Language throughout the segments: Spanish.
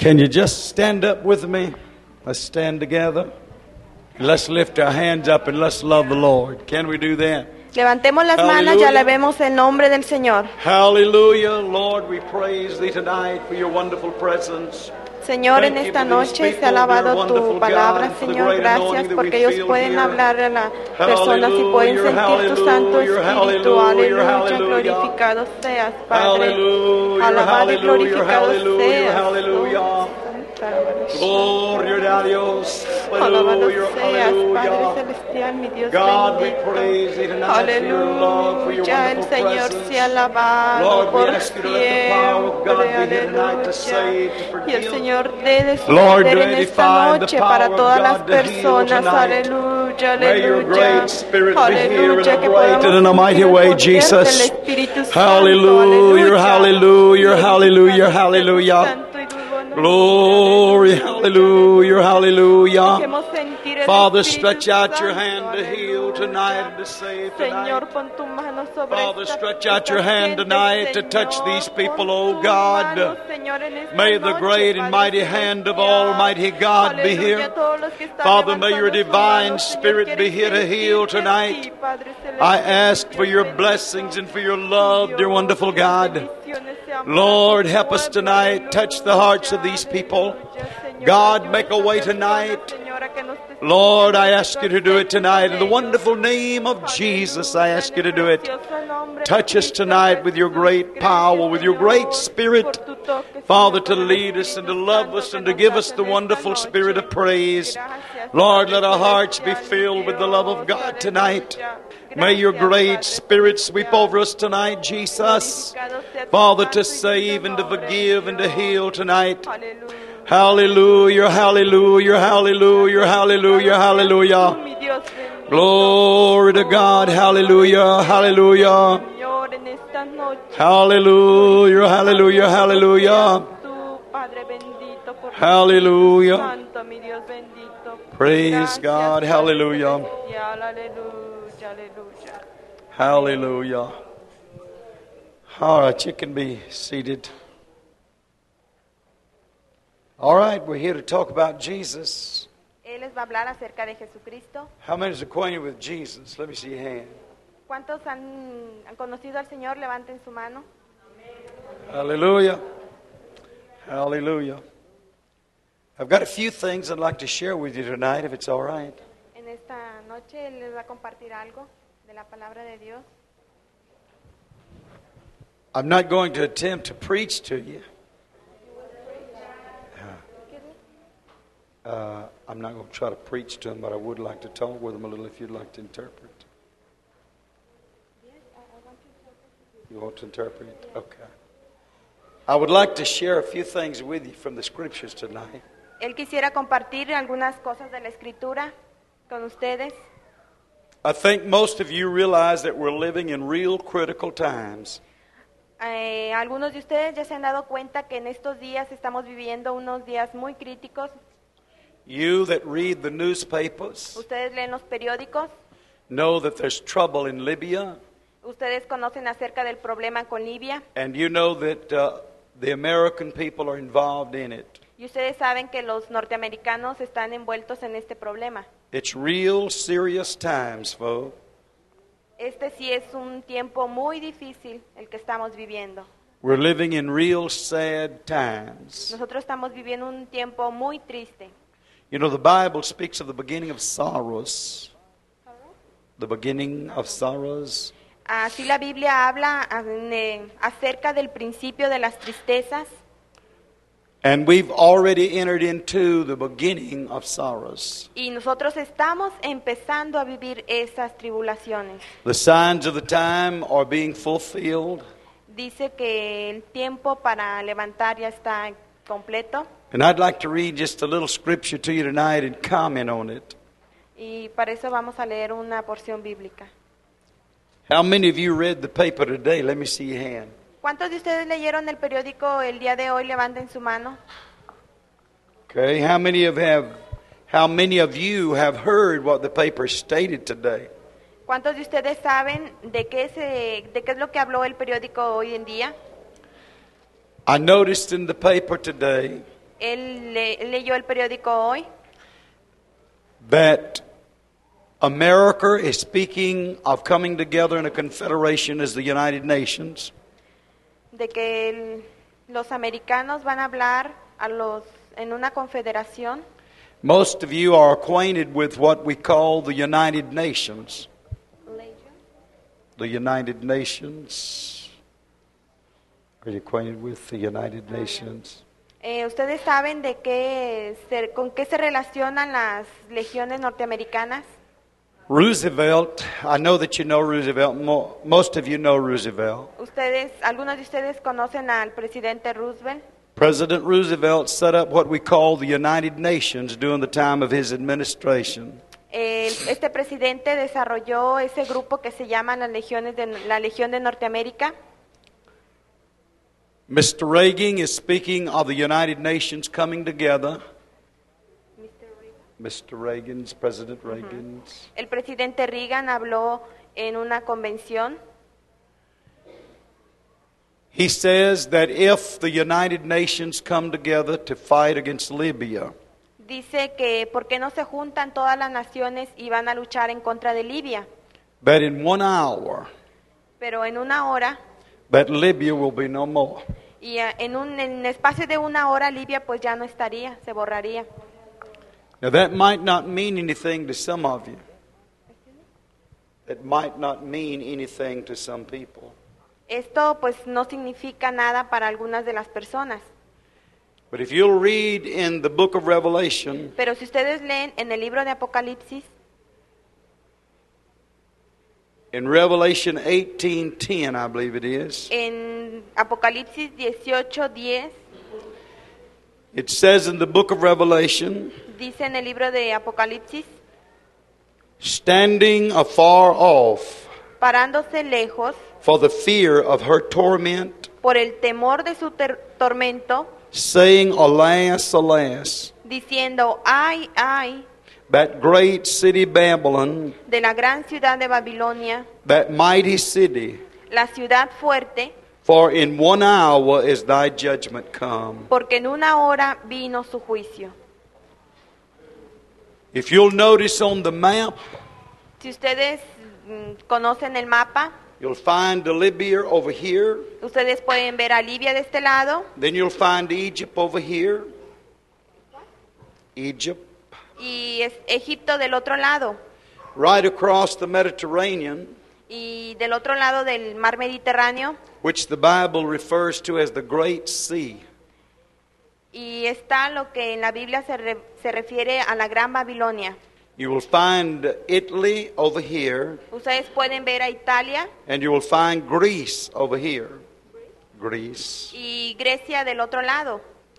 Can you just stand up with me? Let's stand together. Let's lift our hands up and let's love the Lord. Can we do that? Levantemos las manos y alabemos el nombre del Señor. Hallelujah. Lord, we praise thee tonight for your wonderful presence. Señor, en esta noche se ha alabado tu palabra, Señor. Gracias porque ellos pueden hablar a las personas y pueden sentir tu Santo Espíritu. Aleluya, glorificado seas, Padre. Alabado y glorificado seas. Gloria a Dios. Alabado seas, Padre celestial, mi Dios bendito. Aleluya, el Señor se ha alabado por siempre. Aleluya. Y el Señor dé su poder en esta noche para todas las personas. Aleluya, aleluya. Aleluya, que podamos in a mighty way, Jesus. Hallelujah, hallelujah, hallelujah, hallelujah. Glory, hallelujah, hallelujah. Father, stretch out your hand to heal tonight and to save tonight. Father, stretch out your hand tonight to touch these people, oh God. May the great and mighty hand of Almighty God be here. Father, may your divine Spirit be here to heal tonight. I ask for your blessings and for your love, dear wonderful God. Lord, help us tonight. Touch the hearts of these people. God, make a way tonight. Lord, I ask you to do it tonight. In the wonderful name of Jesus, I ask you to do it. Touch us tonight with your great power, with your great Spirit. Father, to lead us and to love us and to give us the wonderful spirit of praise. Lord, let our hearts be filled with the love of God tonight. May your great Spirit sweep over us tonight, Jesus. Father, to save and to forgive and to heal tonight. Hallelujah, hallelujah, hallelujah, hallelujah, hallelujah. Glory to God, hallelujah, hallelujah. Hallelujah, hallelujah, hallelujah. Hallelujah. Praise God, hallelujah. Hallelujah. All right, you can be seated. All right, we're here to talk about Jesus. Él les va a hablar acerca de Jesucristo. How many is acquainted with Jesus? Let me see your hand. ¿Cuántos han conocido al Señor? Levanten su mano. Hallelujah. Hallelujah. I've got a few things I'd like to share with you tonight, if it's all right. En esta noche Él les va a compartir algo de la palabra de Dios. I'm not going to attempt to preach to you. I'm not going to try to preach to them, but I would like to talk with them a little if you'd like to interpret. You want to interpret? Okay. I would like to share a few things with you from the Scriptures tonight. Él quisiera compartir algunas cosas de la Escritura con ustedes. I think most of you realize that we're living in real critical times. Algunos de ustedes ya se han dado cuenta que en estos días estamos viviendo unos días muy críticos. You that read the newspapers Ustedes leen los periódicos. know that there's trouble in Libya. Ustedes conocen acerca del problema con Libia. And you know that the American people are involved in it. Y ustedes saben que los norteamericanos están envueltos en este problema. It's real serious times, folks. Este sí es un tiempo muy difícil el que estamos viviendo. We're living in real sad times. Nosotros estamos viviendo un tiempo muy triste. You know, the Bible speaks of the beginning of sorrows. The beginning of sorrows. Así la Biblia habla acerca del principio de las tristezas. And we've already entered into the beginning of sorrows. Y nosotros estamos empezando a vivir esas tribulaciones. The signs of the time are being fulfilled. Dice que el tiempo para levantar ya está completo. And I'd like to read just a little scripture to you tonight and comment on it. Y para eso vamos a leer una porción bíblica. How many of you read the paper today? Let me see your hand. ¿Cuántos de ustedes leyeron el periódico el día de hoy? Levanten su mano. Okay, how many of you have heard what the paper stated today? ¿Cuántos de ustedes saben de qué es lo que habló el periódico hoy en día? I noticed in the paper today Él leyó el periódico hoy that America is speaking of coming together in a confederation as the United Nations. de que los americanos van a hablar en una confederación. Most of you are acquainted with what we call the United Nations. The United Nations. Are you acquainted with the United Nations? ¿Ustedes saben con qué se relacionan las legiones norteamericanas? Roosevelt, I know that you know Roosevelt. Most of you know Roosevelt. Algunos de ustedes conocen al presidente Roosevelt. President Roosevelt set up what we call the United Nations during the time of his administration. Este presidente desarrolló ese grupo que se llama la Legión de Norteamérica. Mr. Reagan is speaking of the United Nations coming together. Mr. Reagan's, President Reagan's. El presidente Reagan habló en una convención. He says that if the United Nations come together to fight against Libya, dice que por qué no se juntan todas las naciones y van a luchar en contra de Libia. That in 1 hour, pero en una hora, that Libya will be no more. Y en espacio de 1 hora Libia pues ya no estaría, se borraría. Now that might not mean anything to some of you. It might not mean anything to some people. Esto pues no significa nada para algunas de las personas. But if you'll read in the book of Revelation, pero si ustedes leen en el libro de Apocalipsis, in Revelation 18:10, I believe it is. En Apocalipsis 18:10. It says in the book of Revelation, dice en el libro de Apocalipsis, standing afar off, parándose lejos, for the fear of her torment, por el temor de su tormento, saying, alas, alas, diciendo, ay, ay, that great city Babylon, de la gran ciudad de Babilonia, that mighty city, la ciudad fuerte, for in 1 hour is thy judgment come. Porque en 1 hora vino su juicio. If you'll notice on the map, si ustedes conocen el mapa, you'll find Libya over here. Ustedes pueden ver a Libia de este lado. Then you'll find Egypt over here. Egypt. Y es Egipto del otro lado. Right across the Mediterranean. Y del otro lado del mar Mediterráneo. Which the Bible refers to as the Great Sea. Y está lo que en la Biblia se refiere a la Gran Babilonia. You will find Italy over here. Ustedes pueden ver a Italia. And you will find Greece over here. Greece. Y Grecia del otro lado.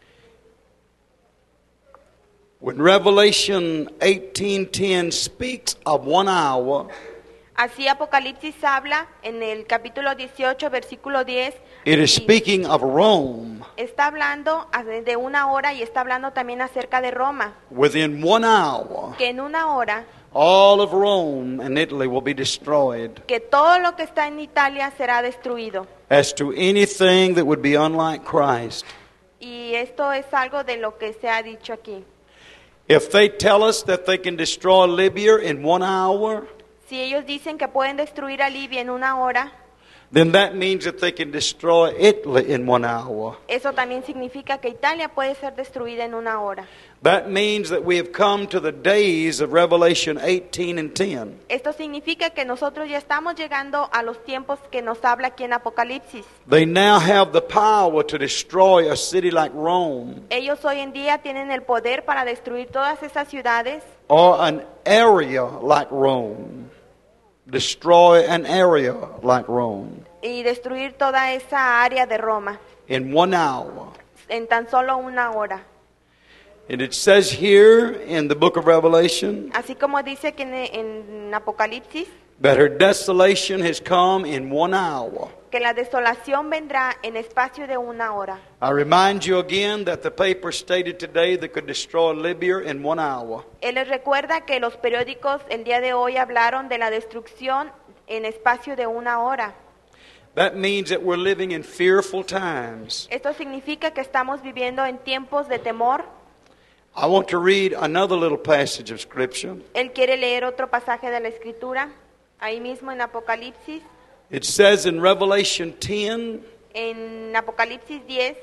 When Revelation 18:10 speaks of 1 hour, así Apocalipsis habla en el capítulo 18, versículo 10. It is speaking of Rome. Está hablando de 1 hora y está hablando también acerca de Roma. Within 1 hour, que en 1 hora, all of Rome and Italy will be destroyed. Que todo lo que está en Italia será destruido. As to anything that would be unlike Christ. Y esto es algo de lo que se ha dicho aquí. If they tell us that they can destroy Libya in 1 hour, si ellos dicen que pueden destruir a Libia en 1 hora, then that means that they can destroy Italy in 1 hour. Eso también significa que Italia puede ser destruida en 1 hora. That means that we have come to the days of Revelation 18 and 10. Esto significa que nosotros ya estamos llegando a los tiempos que nos habla aquí en Apocalipsis. They now have the power to destroy a city like Rome. Ellos hoy en día tienen el poder para destruir todas esas ciudades. Or an area like Rome. Destroy an area like Rome. Y destruir toda esa área de Roma. In 1 hour. En tan solo 1 hora. And it says here in the book of Revelation, así como dice que en Apocalipsis, that her desolation has come in 1 hour. Que la desolación vendrá en espacio de 1 hora. I remind you again that the paper stated today that could destroy Libya in 1 hour. Él les recuerda que los periódicos el día de hoy hablaron de la destrucción en espacio de 1 hora. That means that we're living in fearful times. Esto significa que estamos viviendo en tiempos de temor. I want to read another little passage of Scripture. Él quiere leer otro pasaje de la Escritura, ahí mismo en Apocalipsis. It says in Revelation 10, En Apocalipsis 10,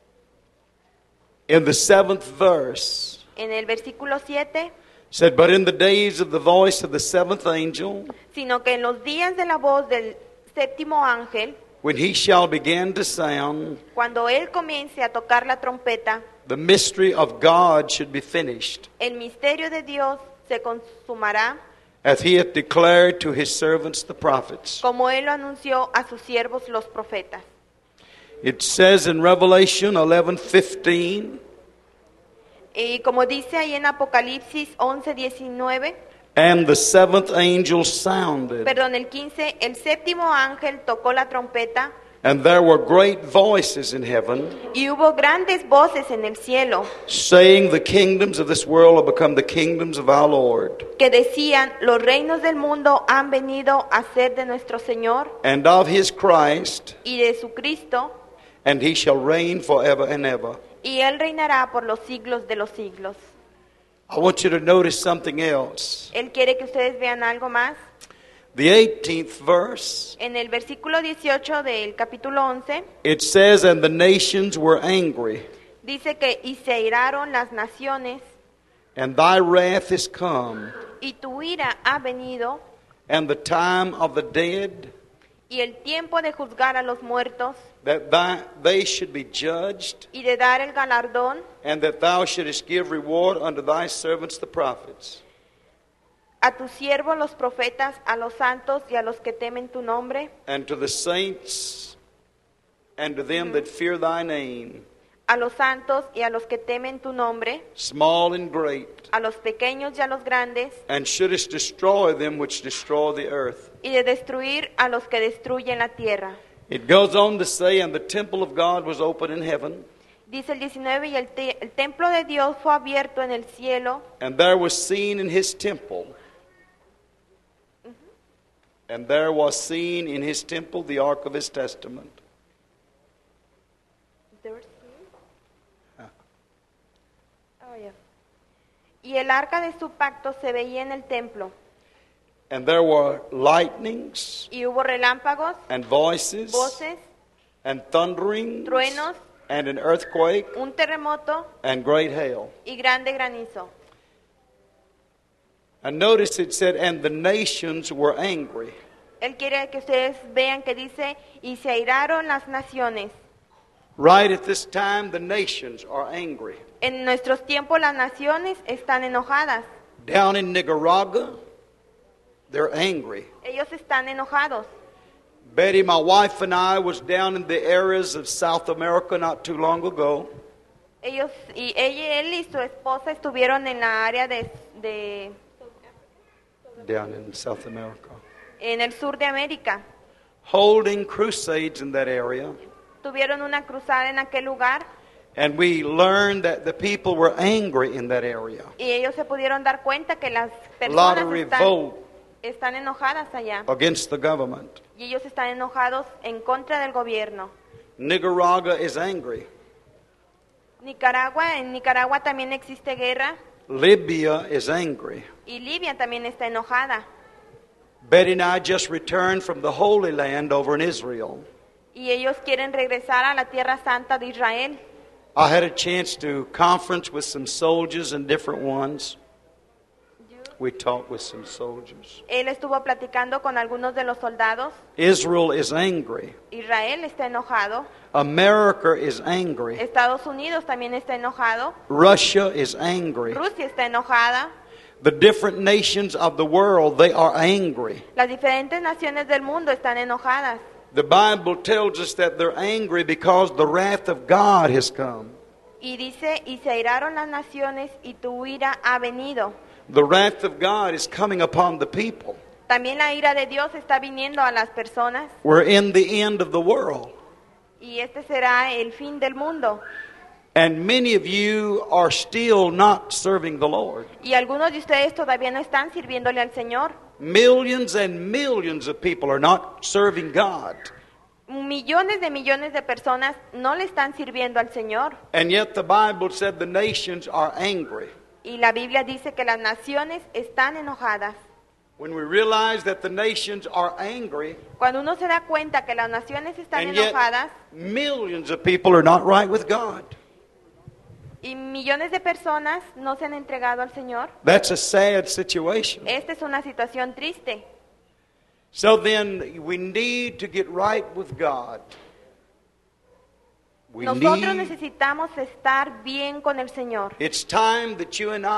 in the 7th verse, en el versículo 7, said, "But in the days of the voice of the seventh angel, sino que en los días de la voz del séptimo ángel, when he shall begin to sound, cuando él comience a tocar la trompeta, the mystery of God should be finished, el misterio de Dios se consumará, as he hath declared to his servants the prophets." como él lo anunció a sus siervos los profetas. It says in Revelation 11:15, Y como dice ahí en Apocalipsis 11:19, "And the seventh angel sounded, perdón, el 15, el séptimo ángel tocó la trompeta, and there were great voices in heaven, y hubo grandes voces en el cielo, saying, The kingdoms of this world have become the kingdoms of our Lord, que decían, los reinos del mundo han venido a ser de nuestro Señor and of his Christ, y de su Cristo, and he shall reign forever and ever." y él reinará por los siglos de los siglos. I want you to notice something else. Él quiere que ustedes vean algo más. The 18th verse, En el versículo 18 del capítulo 11, it says, "And the nations were angry, dice que y se iraron las naciones, and thy wrath is come, y tu ira ha venido, and the time of the dead, y el tiempo de juzgar a los muertos, that they should be judged, y de dar el galardón, and that thou shouldest give reward unto thy servants the prophets, a tus siervos los profetas, a los santos y a los que temen tu nombre, and to the saints, and to them that fear thy name, a los santos y a los que temen tu nombre, small and great, a los pequeños y a los grandes, and shouldest destroy them which destroy the earth." y de destruir a los que destruyen la tierra. It goes on to say, "And the temple of God was open in heaven, Dice el 19, y el templo de Dios fue abierto en el cielo, and there was seen in his temple, and there was seen in his temple the ark of his testament." y el arca de su pacto se veía en el templo, "And there were lightnings, y hubo relámpagos, and voices, voces, and thunderings, truenos, and an earthquake, un terremoto and great hail." y grande granizo. And notice it said, "And the nations were angry." Él quiere que ustedes vean que dice, y se airaron las naciones. Right at this time, the nations are angry. En nuestros tiempos las naciones están enojadas. Down in Nicaragua, they're angry. Ellos están enojados. Betty, my wife, and I was down in the areas of South America not too long ago. Ellos y ella, él y su esposa estuvieron en la área Down in South America. en el sur de América. Holding crusades in that area. Tuvieron una cruzada en aquel lugar And we learned that the people were angry in that area. y ellos se pudieron dar cuenta que las A lot personas of revolt están enojadas allá against the government. y ellos están enojados en contra del gobierno. Nicaragua is angry. En Nicaragua también existe guerra Libya is angry. y Libia también está enojada. Betty and I just returned from the Holy Land over in Israel. Y ellos quieren regresar a la Tierra Santa de Israel. I had a chance to conference with some soldiers and different ones. We talked with some soldiers. Él estuvo platicando con algunos de los soldados. Israel is angry. Israel está enojado. America is angry. Estados Unidos también está enojado. Russia is angry. Rusia está enojada. The different nations of the world, they are angry. Las diferentes naciones del mundo están enojadas. The Bible tells us that they're angry because the wrath of God has come. Y dice, y se airaron las naciones y tu ira ha venido. The wrath of God is coming upon the people. También la ira de Dios está viniendo a las personas. We're in the end of the world. Y este será el fin del mundo. And many of you are still not serving the Lord. Y algunos de ustedes todavía no están sirviéndole al Señor. Millions and millions of people are not serving God. millones de personas no le están sirviendo al Señor. And yet the Bible said the nations are angry. Y la Biblia dice que las naciones están enojadas. When we realize that the nations are angry, Cuando uno se da cuenta que las naciones están and yet enojadas millions of people are not right with God, y millones de personas no se han entregado al Señor, that's a sad situation. esta es una situación triste. So then we need to get right with God. We Nosotros need, necesitamos estar bien con el Señor. it's time that you and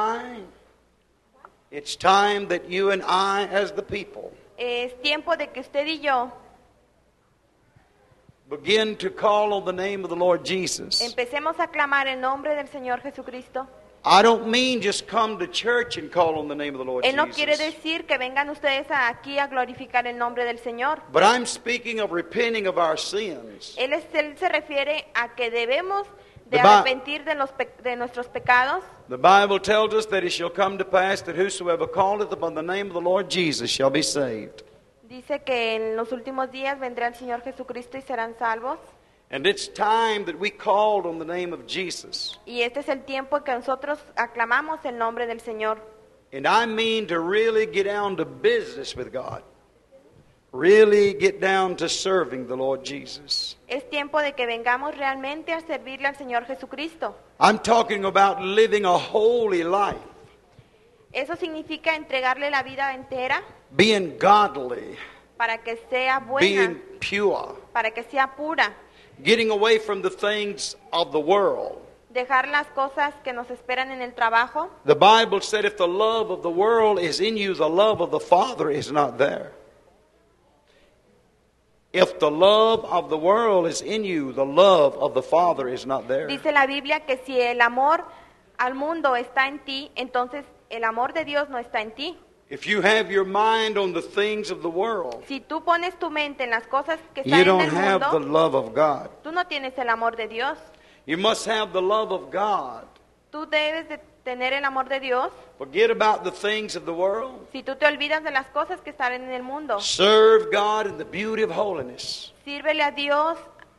I as the people Es tiempo de que usted y yo begin to call on the name of the Lord Jesus. empecemos a clamar el nombre del Señor Jesucristo. I don't mean just come to church and call on the name of the Lord Él no quiere Jesus. decir que vengan ustedes aquí a glorificar el nombre del Señor. But I'm speaking of repenting of our sins. Él se refiere a que debemos de The Bi- arrepentir de nuestros pecados. The Bible tells us that it shall come to pass that whosoever calleth upon the name of the Lord Jesus shall be saved. Dice que en los últimos días vendrá el Señor Jesucristo y serán salvos. And it's time that we called on the name of Jesus. Y este es el tiempo en que nosotros aclamamos el nombre del Señor. And I mean to really get down to business with God. Really get down to serving the Lord Jesus. Es tiempo de que vengamos realmente a servirle al Señor Jesucristo. I'm talking about living a holy life, Eso significa entregarle la vida entera being godly, para que sea buena, being pure, para que sea pura. getting away from the things of the world. Dejar las cosas que nos esperan en el trabajo. The Bible said if the love of the world is in you, the love of the Father is not there. If the love of the world is in you, the love of the Father is not there. Dice la Biblia que si el amor al mundo está en ti, entonces el amor de Dios no está en ti. If you have your mind on the things of the world, Si tú pones tu mente en las cosas que you están en don't el have the mundo, love of God. tú no tienes el amor de Dios. You must have the love of God. Tú debes de tener el amor de Dios. Forget about the things of the world. Si tú te olvidas de las cosas que están en el mundo, Serve God in the beauty of holiness. sírvele a Dios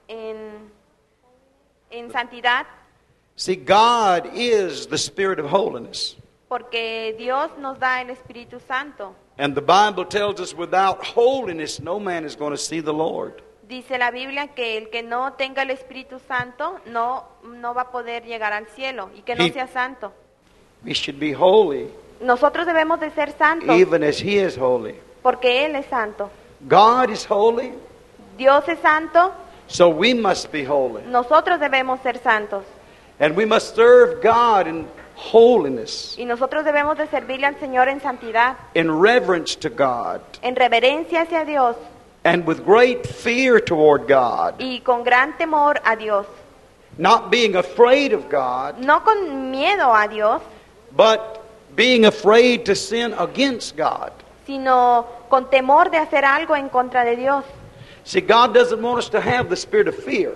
en santidad, See, God is the Spirit of holiness. porque Dios nos da el Espíritu Santo. And the Bible tells us without holiness, no man is going to see the Lord. Dice la Biblia que el que no tenga el Espíritu Santo no va a poder llegar al cielo y que no He- sea santo. We should be holy, Nosotros debemos de ser santos even as He is holy. porque Él es santo. God is holy, Dios es santo, so we must be holy. nosotros debemos ser santos. And we must serve God in holiness, Y nosotros debemos de servirle al Señor en santidad, in reverence to God, en reverencia hacia Dios and with great fear toward God. y con gran temor a Dios. Not being afraid of God, No con miedo a Dios, but being afraid to sin against God. sino con temor de hacer algo en contra de Dios. See, God doesn't want us to have the spirit of fear.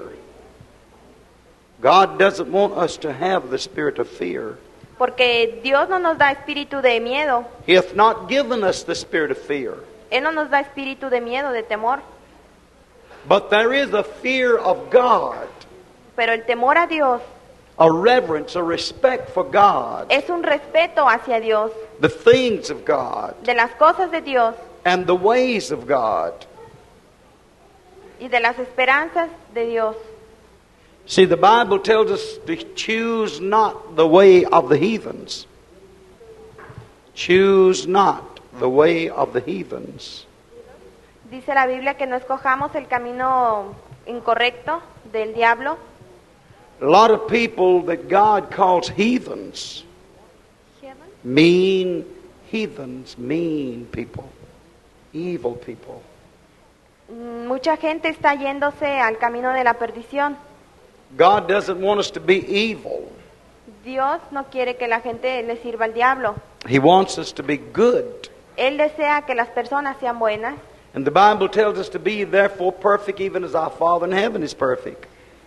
God doesn't want us to have the spirit of fear. Porque Dios no nos da espíritu de miedo. He hath not given us the spirit of fear. Él no nos da espíritu de miedo, de temor. But there is a fear of God, Pero el temor a Dios a reverence, a respect for God, es un respeto hacia Dios, the things of God, de las cosas de Dios and the ways of God. y de las esperanzas de Dios. See, the Bible tells us to choose not the way of the heathens. Choose not the way of the heathens. Dice la Biblia que no escojamos el camino incorrecto del diablo. A lot of people that God calls heathens, mean heathens, mean people, evil people. Mucha gente está yéndose al camino de la perdición. God doesn't want us to be evil. Dios no quiere que la gente le sirva al diablo. He wants us to be good. Él desea que las personas sean buenas. And the Bible tells us to be therefore perfect even as our Father in heaven is perfect.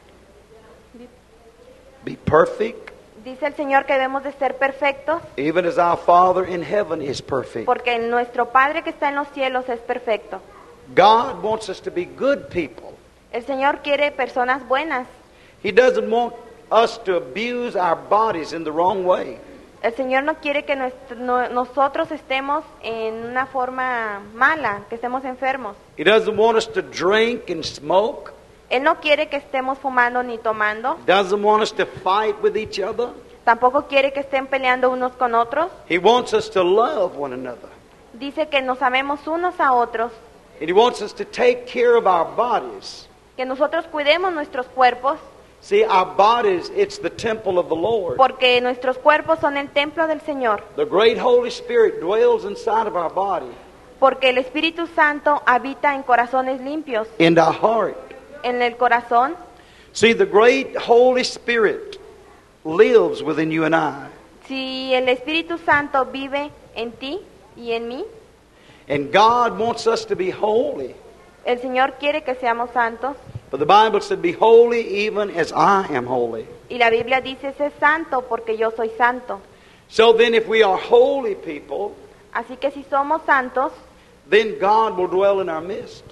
Be perfect Dice el Señor que debemos de ser perfectos even as our Father in heaven is perfect. porque nuestro Padre que está en los cielos es perfecto. God wants us to be good people. El Señor quiere personas buenas. He doesn't want us to abuse our bodies in the wrong way. El Señor no quiere que nosotros estemos en una forma mala, que estemos enfermos. He doesn't want us to drink and smoke. Él no quiere que estemos fumando ni tomando. He doesn't want us to fight with each other. Tampoco quiere que estén peleando unos con otros. He wants us to love one another. Dice que nos amemos unos a otros, And He wants us to take care of our bodies. que nosotros cuidemos nuestros cuerpos, See, our bodies, it's the temple of the Lord. porque nuestros cuerpos son el templo del Señor, The great Holy Spirit dwells inside of our body, porque el Espíritu Santo habita en corazones limpios, in our heart. en el corazón. See, the great Holy Spirit lives within you and I. Si el Espíritu Santo vive en ti y en mí, And God wants us to be holy. el Señor quiere que seamos santos, But the Bible said, be holy even as I am holy. y la Biblia dice, sé santo porque yo soy santo. So then if we are holy people, Así que si somos santos, then God will dwell in our midst.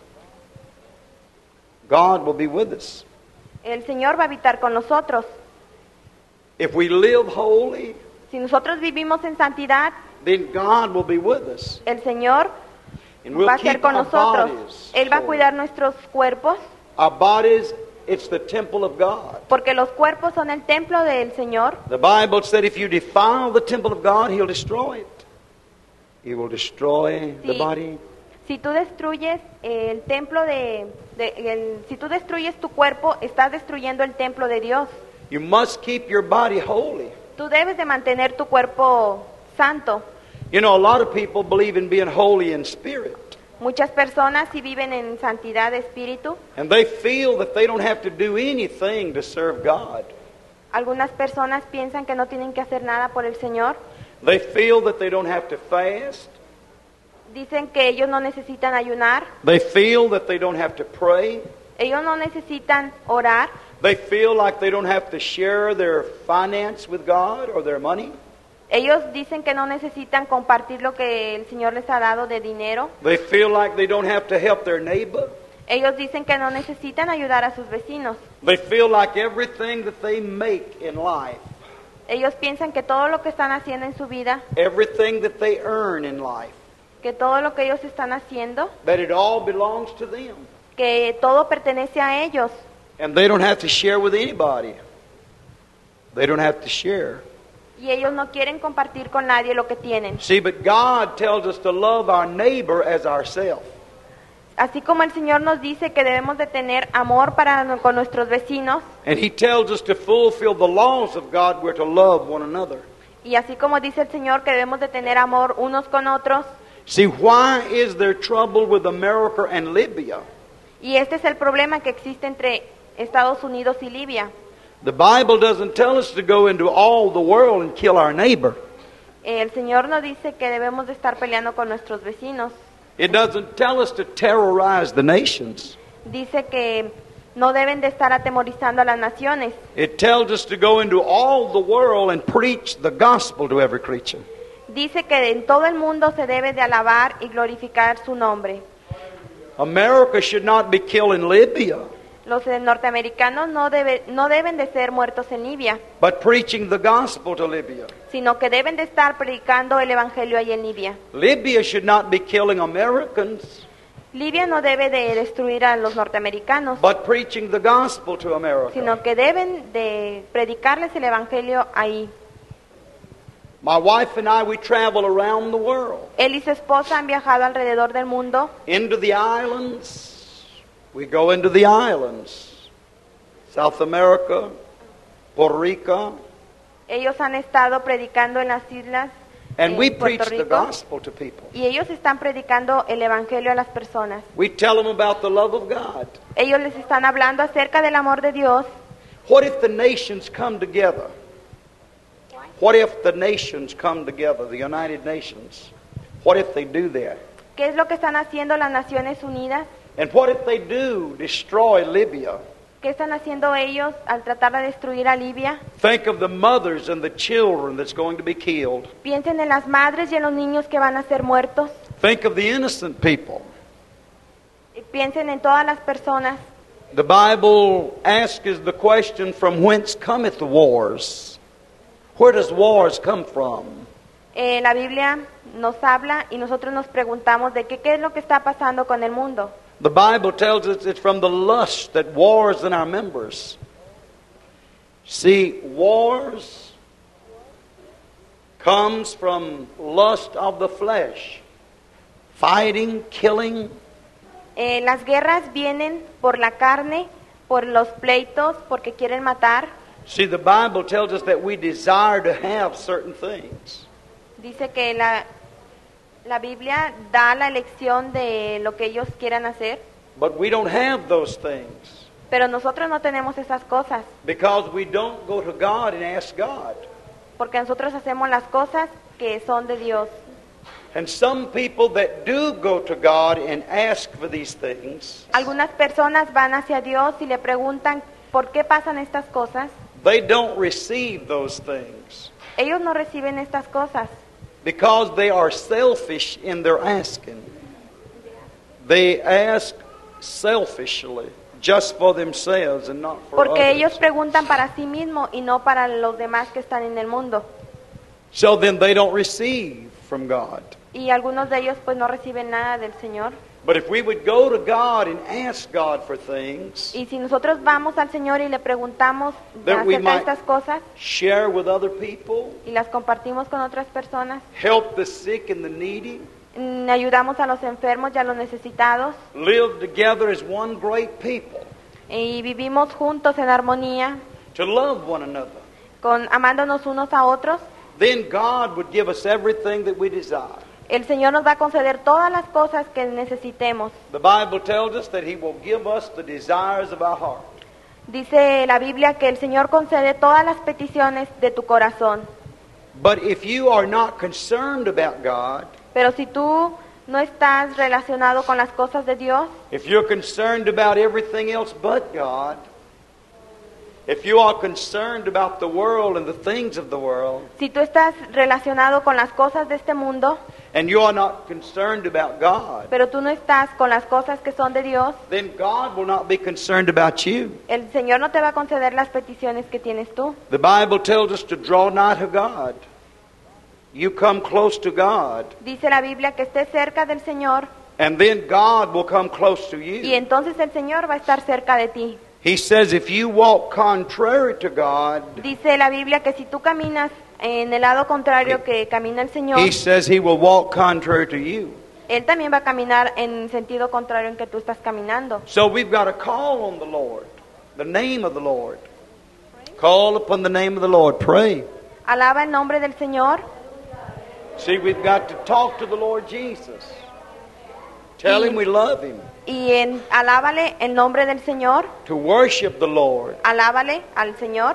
God will be with us. el Señor va a habitar con nosotros. If we live holy, Si nosotros vivimos en santidad, then God will be with us. el Señor And we'll va a ser keep con our nosotros. bodies Él va a holy. cuidar nuestros cuerpos, Our bodies, it's the temple of God. porque los cuerpos son el templo del Señor. The Bible said if you defile the temple of God, He'll destroy it. He will destroy the Sí. body. Si tú destruyes el templo si tú destruyes tu cuerpo, estás destruyendo el templo de Dios. You must keep your body holy. Tú debes de mantener tu cuerpo santo. You know, a lot of people believe in being holy in spirit. Muchas personas sí viven en santidad de espíritu. And they feel that they don't have to do anything to serve God. Algunas personas piensan que no tienen que hacer nada por el Señor. They feel that they don't have to fast. Dicen que ellos no necesitan ayunar. They feel that they don't have to pray. Ellos no necesitan orar. They feel like they don't have to share their finance with God or their money. Ellos dicen que no necesitan compartir lo que el Señor les ha dado de dinero. They feel like they don't have to help their neighbor. Ellos dicen que no necesitan ayudar a sus vecinos. They feel like everything that they make in life, Ellos piensan que todo lo que están haciendo en su vida, everything that they earn in life, que todo lo que ellos están haciendo, that it all belongs to them. que todo pertenece a ellos. And they don't have to share with anybody. They don't have to share. Y ellos no quieren compartir con nadie lo que tienen. See, but God tells us to love our neighbor as ourselves. Así como el Señor nos dice que debemos de tener amor con nuestros vecinos, And He tells us to fulfill the laws of God. We're to love one another. y así como dice el Señor que debemos de tener amor unos con otros, See, why is there trouble with America and Libya? y este es el problema que existe entre Estados Unidos y Libia. The Bible doesn't tell us to go into all the world and kill our neighbor. El Señor nos dice que debemos de estar peleando con nuestros vecinos. It doesn't tell us to terrorize the nations. Dice que no deben de estar atemorizando a las naciones. It tells us to go into all the world and preach the gospel to every creature. Dice que en todo el mundo se debe de alabar y glorificar su nombre. America should not be killing Libya, Los norteamericanos no deben de ser muertos en Libia, but preaching the gospel to Libya. sino que deben de estar predicando el evangelio ahí en Libia. Libya should not be killing Americans, Libia no debe de destruir a los norteamericanos, but preaching the gospel to America. sino que deben de predicarles el evangelio ahí. My wife and I, we travel around the world, Él y su esposa han viajado alrededor del mundo, into the islands. We go into the islands, South America, Puerto Rico, ellos han estado predicando en las islas and we Puerto preach the Rico, gospel to people. y ellos están predicando el evangelio a las personas. We tell them about the love of God. Ellos les están hablando acerca del amor de Dios. What if the nations come together? What if the nations come together, the United Nations? What if they do that? ¿Qué es lo que están haciendo las Naciones Unidas? And what if they do destroy Libya? ¿Qué están haciendo ellos al tratar de destruir a Libia? Think of the mothers and the children that's going to be killed. Piensen en las madres y en los niños que van a ser muertos. Think of the innocent people. Y piensen en todas las personas. The Bible asks the question, from whence cometh the wars? Where does wars come from? La Biblia nos habla y nosotros nos preguntamos de qué es lo que está pasando con el mundo. The Bible tells us it's from the lust that wars in our members. See, wars comes from lust of the flesh. Fighting, killing. Las guerras vienen por la carne, por los pleitos, porque quieren matar. See, the Bible tells us that we desire to have certain things. Dice que la Biblia da la elección de lo que ellos quieran hacer. But we don't have those things. Pero nosotros no tenemos esas cosas. Because we don't go to God and ask God. Porque nosotros hacemos las cosas que son de Dios. And some people that do go to God and ask for these things, algunas personas van hacia Dios y le preguntan por qué pasan estas cosas. They don't receive those things. Ellos no reciben estas cosas. Because they are selfish in their asking. They ask selfishly, just for themselves and not for porque others. Ellos preguntan para sí mismos y no para los demás que están en el mundo. So then they don't receive from God. Y algunos de ellos pues no reciben nada del Señor. But if we would go to God and ask God for things, y si nosotros vamos al Señor y le preguntamos that we acerca de might estas cosas share with other people, y las compartimos con otras personas, help the sick and the needy, ayudamos a los enfermos y a los necesitados, live together as one great people, y vivimos juntos en armonía, to love one another, amándonos unos a otros, then God would give us everything that we desire. El Señor nos va a conceder todas las cosas que necesitemos. The Bible tells us that He will give us the desires of our heart. Dice la Biblia que el Señor concede todas las peticiones de tu corazón. But if you are not concerned about God, pero si tú no estás relacionado con las cosas de Dios, if you're concerned about everything else but God, if you are concerned about the world and the things of the world, si tú estás relacionado con las cosas de este mundo, and you are not concerned about God, pero tú no estás con las cosas que son de Dios, then God will not be concerned about you. El Señor no te va a conceder las peticiones que tienes tú. The Bible tells us to draw nigh to God. You come close to God. Dice la Biblia que estés cerca del Señor. And then God will come close to you. Y entonces el Señor va a estar cerca de ti. He says if you walk contrary to God, dice la Biblia que si tú caminas en el lado contrario que camina el Señor, He says He will walk contrary to you. Él también va a caminar en sentido contrario en que tú estás caminando. So we've got to call on the Lord, the name of the Lord. Call upon the name of the Lord. Pray. Alaba el nombre del Señor. See, we've got to talk to the Lord Jesus. Tell Him we love Him. Y alábale el nombre del Señor. To worship the Lord. Alábale al Señor.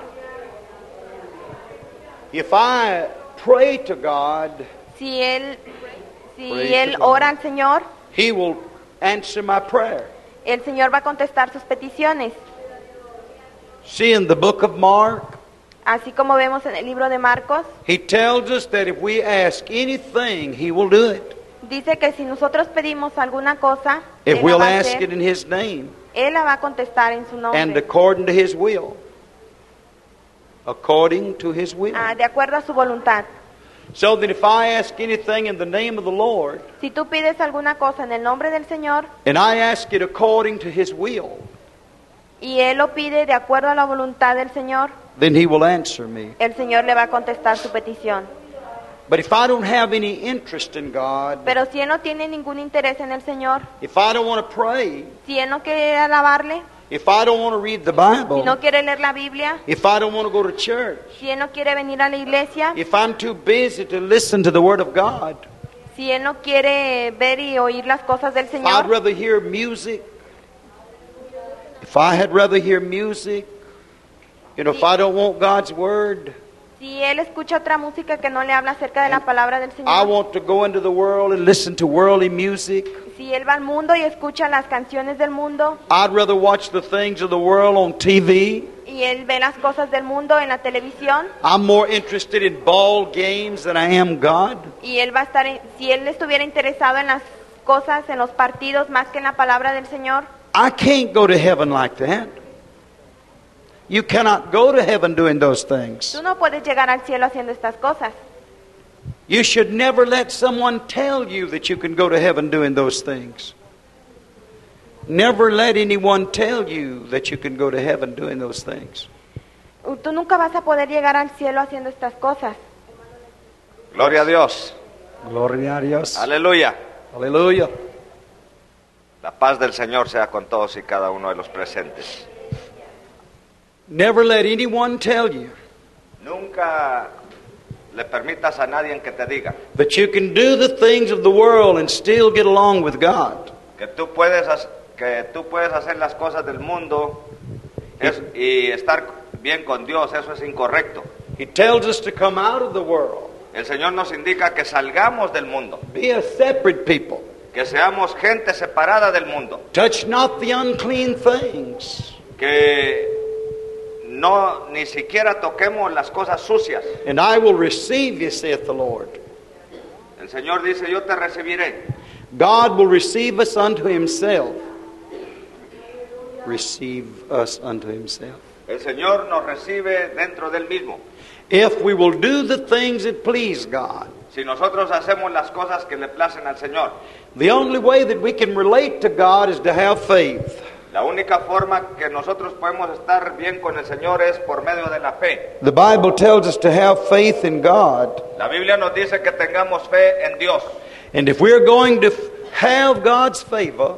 If I pray to God, si él ora al Señor, He will answer my prayer. El Señor va a contestar sus peticiones. See, in the book of Mark, así como vemos en el libro de Marcos, He tells us that if we ask anything, He will do it. Dice que si nosotros pedimos alguna cosa, if Él we'll la va a ask hacer, it in His name, Él la va a contestar en su nombre. and according to His will. According to His will. De acuerdo a su voluntad. So that if I ask anything in the name of the Lord, si tú pides alguna cosa en el nombre del Señor, and I ask it according to His will, y Él lo pide de acuerdo a la voluntad del Señor, then He will answer me. El Señor le va a contestar su petición. But if I don't have any interest in God, pero si Él no tiene ningún interés en el Señor, if I don't want to pray, si Él no quiere alabarle, if I don't want to read the Bible, si no quiere leer la Biblia, if I don't want to go to church, si Él no quiere venir a la iglesia, if I'm too busy to listen to the Word of God, si Él no quiere ver y oír las cosas del I'd Señor, rather hear music. If I had rather hear music, if I don't want God's Word, si Él escucha otra música que no le habla acerca de la palabra del Señor, I want to go into the world and listen to worldly music, si Él va al mundo y escucha las canciones del mundo, I'd rather watch the things of the world on TV. y Él ve las cosas del mundo en la televisión, I'm more interested in ball games than I am God. y Él va a estar, si Él estuviera interesado en las cosas, en los partidos más que en la palabra del Señor, I can't go to heaven like that. You cannot go to heaven doing those things. Tú no puedes llegar al cielo haciendo estas cosas. You should never let someone tell you that you can go to heaven doing those things. Never let anyone tell you that you can go to heaven doing those things. Tú nunca vas a poder llegar al cielo haciendo estas cosas. Gloria a Dios. Gloria a Dios. Aleluya. Aleluya. La paz del Señor sea con todos y cada uno de los presentes. Never let anyone tell you Nunca le permitas a nadie que te diga that you can do the things of the world and still get along with God. que tú puedes hacer las cosas del mundo y estar bien con Dios. Eso es incorrecto. He tells us to come out of the world. El Señor nos indica que salgamos del mundo, Be a separate people. que seamos gente separada del mundo, Touch not the unclean things. que no ni siquiera toquemos las cosas sucias. And I will receive you, saith the Lord. El Señor dice, yo te recibiré. God will receive us unto himself. Receive us unto himself. El Señor nos recibe dentro del mismo. If we will do the things that please God. Si nosotros hacemos las cosas que le placen al Señor. The only way that we can relate to God is to have faith. La única forma que nosotros podemos estar bien con el Señor es por medio de la fe. The Bible tells us to have faith in God. La Biblia nos dice que tengamos fe en Dios. And if we're going to have God's favor,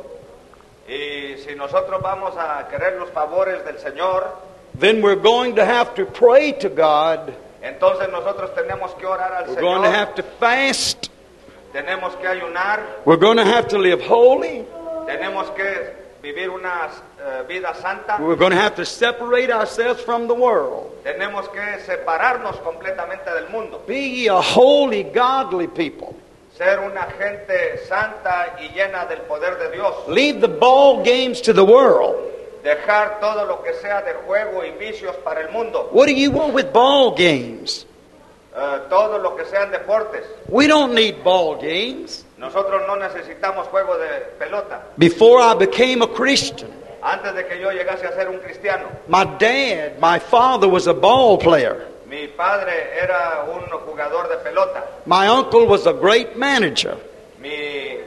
Y si nosotros vamos a querer los favores del Señor, then we're going to have to pray to God. entonces nosotros tenemos que orar al We're going to Señor. have to fast. Tenemos que ayunar. We're going to have to live holy. Tenemos que vivir una vida santa. We're going to have to separate ourselves from the world. Tenemos que separarnos completamente del mundo. Be ye a holy, godly people. Ser una gente santa y llena del poder de Dios. Leave the ball games to the world. Dejar todo lo que sea de juego y vicios para el mundo. What do you want with ball games? Todo lo que sean deportes. We don't need ball games. Nosotros no necesitamos juego de pelota. Before I became a Christian, Antes de que yo llegase a ser un cristiano, my father was a ball player. mi padre era un jugador de pelota. My uncle was a great manager. Mi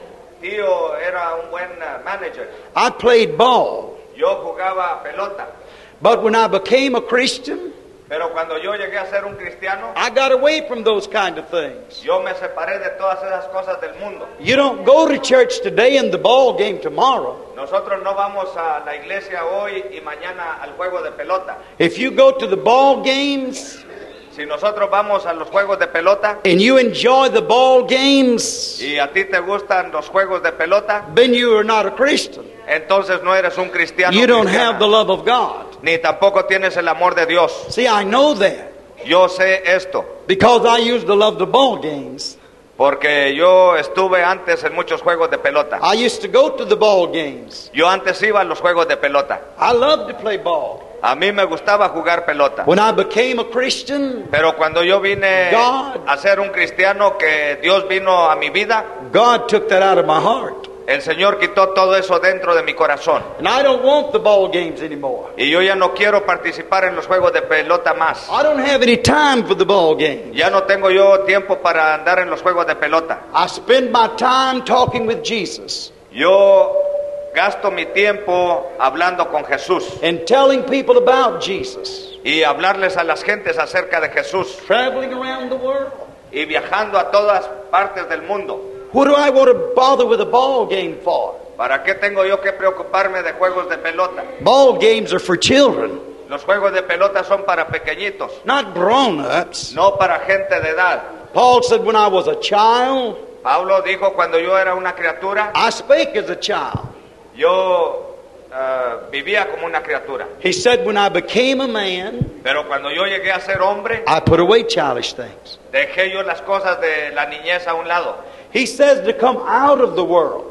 tío era un buen manager. I played ball. Yo jugaba pelota. But when I became a Christian, Pero cuando yo llegué a ser un cristiano, I got away from those kind of things. yo me separé de todas esas cosas del mundo. You don't go to church today and the ball game tomorrow. Nosotros no vamos a la iglesia hoy y mañana al juego de pelota. If you go to the ball games Si nosotros vamos a los juegos de pelota and you enjoy the ball games, y a ti te gustan los juegos de pelota, then you are not a Christian. entonces no eres un cristiano. You don't cristiana. have the love of God. Ni tampoco tienes el amor de Dios. See, I know that Yo sé esto, because I used to love the ball games. porque yo estuve antes en muchos juegos de pelota. I used to go to the ball games. Yo antes iba a los juegos de pelota. I loved to play ball. A mí me gustaba jugar pelota. When I became a Christian, Pero cuando yo vine God. a ser un cristiano, que Dios vino a mi vida, God took that out of my heart. el Señor quitó todo eso dentro de mi corazón. And I don't want the ball games anymore. Y yo ya no quiero participar en los juegos de pelota más. I don't have any time for the ball games. Ya no tengo yo tiempo para andar en los juegos de pelota. I spend my time talking with Jesus Yo gasto mi tiempo hablando con Jesús and telling people about Jesus. y hablarles a las gentes acerca de Jesús Traveling around the world. y viajando a todas partes del mundo. What do I want to bother with a ball game for? ¿Para qué tengo yo que preocuparme de juegos de pelota? Ball games are for children, Los juegos de pelota son para pequeñitos, not grown-ups. no para gente de edad. Paul said when I was a child, Pablo dijo, cuando yo era una criatura, I spake as a child. yo vivía como una criatura. He said when I became a man, Pero cuando yo llegué a ser hombre, I put away childish things. dejé yo las cosas de la niñez a un lado. He says to come out of the world.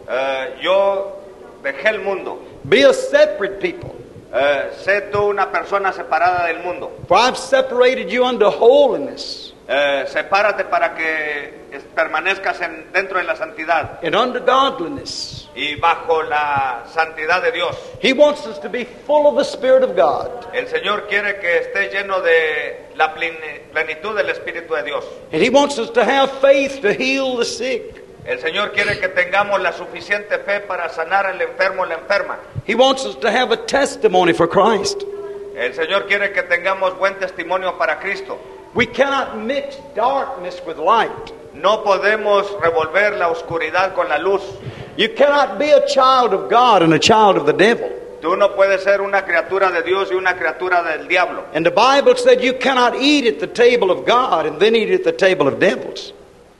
Yo dejé el mundo. Be a separate people. Sé tú una persona separada del mundo. For I've separated you unto holiness. Sepárate para que permanezcas dentro de la santidad and under godliness. y bajo la santidad de Dios. He wants us to be full of the Spirit of God. El Señor quiere que esté lleno de la plenitud del Espíritu de Dios. And He wants us to have faith to heal the sick. El Señor quiere que tengamos la suficiente fe para sanar al enfermo o la enferma. He wants us to have a testimony for Christ. El Señor quiere que tengamos buen testimonio para Cristo. We cannot mix darkness with light. No podemos revolver la oscuridad con la luz. You cannot be a child of God and a child of the devil. Tú no puedes ser una criatura de Dios y una criatura del diablo. And the Bible said you cannot eat at the table of God and then eat at the table of devils.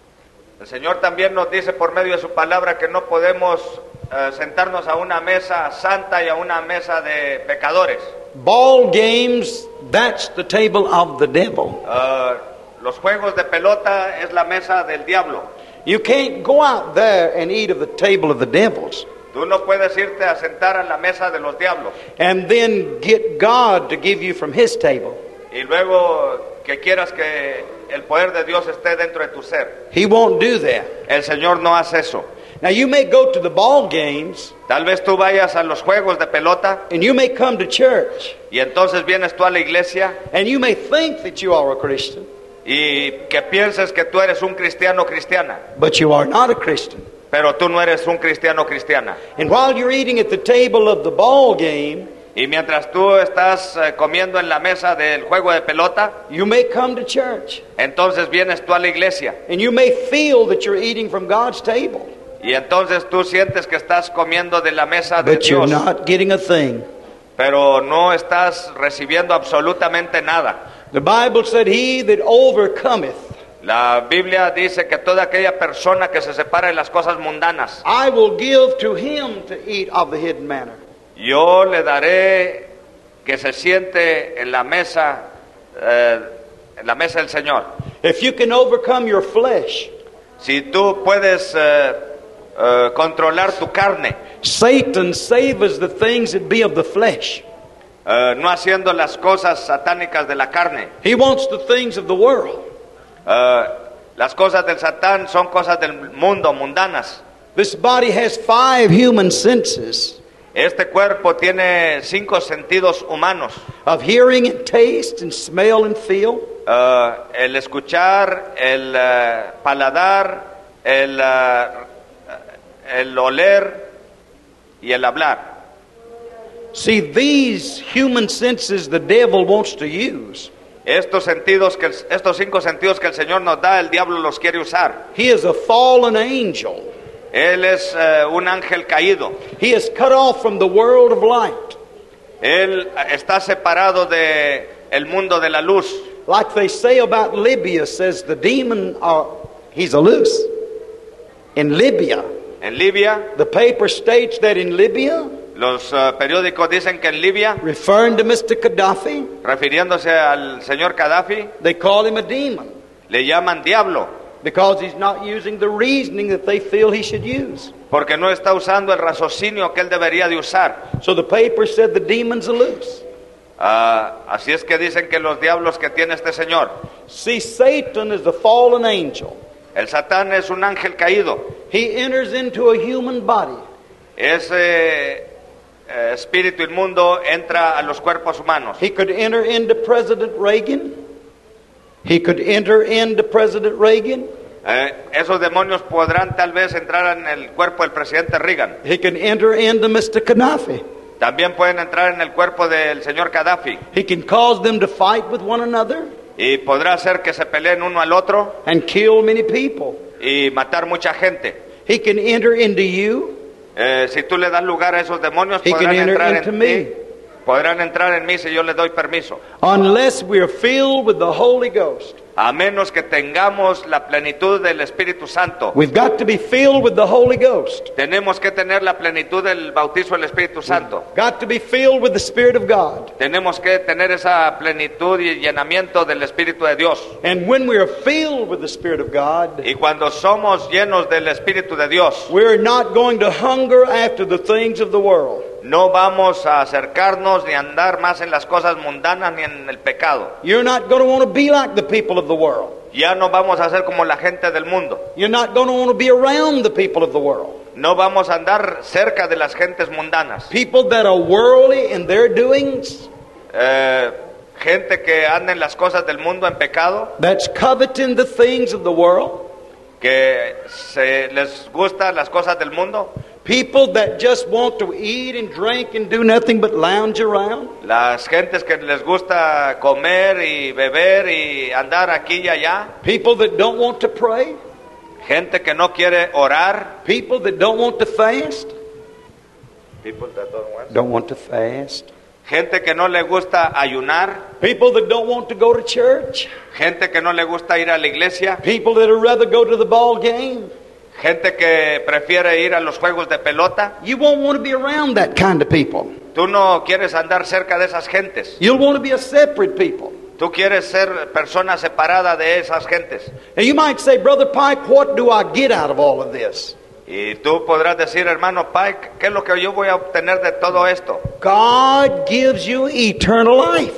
El Señor también nos dice por medio de su palabra que no podemos sentarnos a una mesa santa y a una mesa de pecadores. Ball games, that's the table of the devil. Los juegos de pelota es la mesa del diablo. You can't go out there and eat of the table of the devils Tú no puedes irte a sentar a la mesa de los diablos and then get God to give you from His table. y luego que quieras que el poder de Dios esté dentro de tu ser. He won't do that. El Señor no hace eso. Now you may go to the ball games Tal vez tú vayas a los juegos de pelota and you may come to church y entonces vienes tú a la iglesia and you may think that you are a Christian, y que pienses que tú eres un cristiano o cristiana, but you are not a Christian. pero tú no eres un cristiano o cristiana. And while you're eating at the table of the ball game, Y mientras tú estás comiendo en la mesa del juego de pelota, you may come to church entonces vienes tú a la iglesia and you may feel that you're eating from God's table, y entonces tú sientes que estás comiendo de la mesa de but you're Dios, not getting a thing. pero no estás recibiendo absolutamente nada. The Bible said, "He that overcometh, La Biblia dice que toda aquella persona que se separa de las cosas mundanas, I will give to him to eat of the hidden manna." yo le daré que se siente en la mesa del Señor. If you can overcome your flesh, Si tú puedes controlar tu carne, Satan savors the things that be of the flesh. no haciendo las cosas satánicas de la carne. He wants the things of the world. Las cosas del Satán son cosas del mundo, mundanas. This body has 5 human senses Este cuerpo tiene 5 sentidos humanos. of hearing and taste and smell and feel. El escuchar, el paladar, el oler y el hablar. See, these human senses the devil wants to use. Estos 5 sentidos que el Señor nos da, el diablo los quiere usar. He is a fallen angel. Él es un ángel caído. He is cut off from the world of light. Él está separado de el mundo de la luz. Like they say about Libya, says the demon, he's a loose. In Libya, En Libia, the paper states that in Libya, los periódicos dicen que en Libia, referring to Mr. Gaddafi, refiriéndose al señor Gaddafi, they call him a demon le llaman diablo, because he's not using the reasoning that they feel he should use. porque no está usando el raciocinio que él debería de usar. So the paper said the demon's a loose. Así es que dicen que los diablos que tiene este señor. See, Satan is the fallen angel. El Satán es un ángel caído. He enters into a human body. Ese espíritu inmundo entra a los cuerpos humanos. He could enter into President Reagan. He could enter into President Reagan. Esos demonios podrán tal vez entrar en el cuerpo del presidente Reagan. He can enter into Mr. Gaddafi. También pueden entrar en el cuerpo del señor Gaddafi. He can cause them to fight with one another Y podrá hacer que se peleen uno al otro and kill many people. y matar mucha gente. He can enter into you. Si tú le das lugar a esos demonios, He can podrán enter entrar into en me. ti. Podrán entrar en mí si yo les doy permiso. Unless we are filled with the Holy Ghost. A menos que tengamos la plenitud del Espíritu Santo. We've got to be filled with the Holy Ghost. Tenemos que tener la plenitud del bautizo del Espíritu Santo. Got to be filled with the Spirit of God. Tenemos que tener esa plenitud y llenamiento del Espíritu de Dios. And when we are filled with the Spirit of God, Y cuando somos llenos del Espíritu de Dios, we're not going to hunger after the things of the world. no vamos a acercarnos ni a andar más en las cosas mundanas ni en el pecado. You're not going to want to be like the people of the world. Ya no vamos a ser como la gente del mundo. You're not going to want to be around the people of the world. No vamos a andar cerca de las gentes mundanas. People that are worldly in their doings, Gente que anda en las cosas del mundo en pecado, that's coveting the things of the world. que les gustan las cosas del mundo. People that just want to eat and drink and do nothing but lounge around. Las gentes que les gusta comer y beber y andar aquí y allá. People that don't want to pray. Gente que no quiere orar. People that don't want to fast. People that Don't want to fast. Gente que no le gusta ayunar. People that don't want to go to church. Gente que no le gusta ir a la iglesia. People that would rather go to the ball game. Gente que prefiere ir a los juegos de pelota. You won't want to be around that kind of people. Tú no quieres andar cerca de esas gentes. You'll want to be a separate people. Tú quieres ser persona separada de esas gentes. And you might say, Brother Pike, what do I get out of all of this? Y tú podrás decir, hermano Pike, ¿qué es lo que yo voy a obtener de todo esto? God gives you eternal life.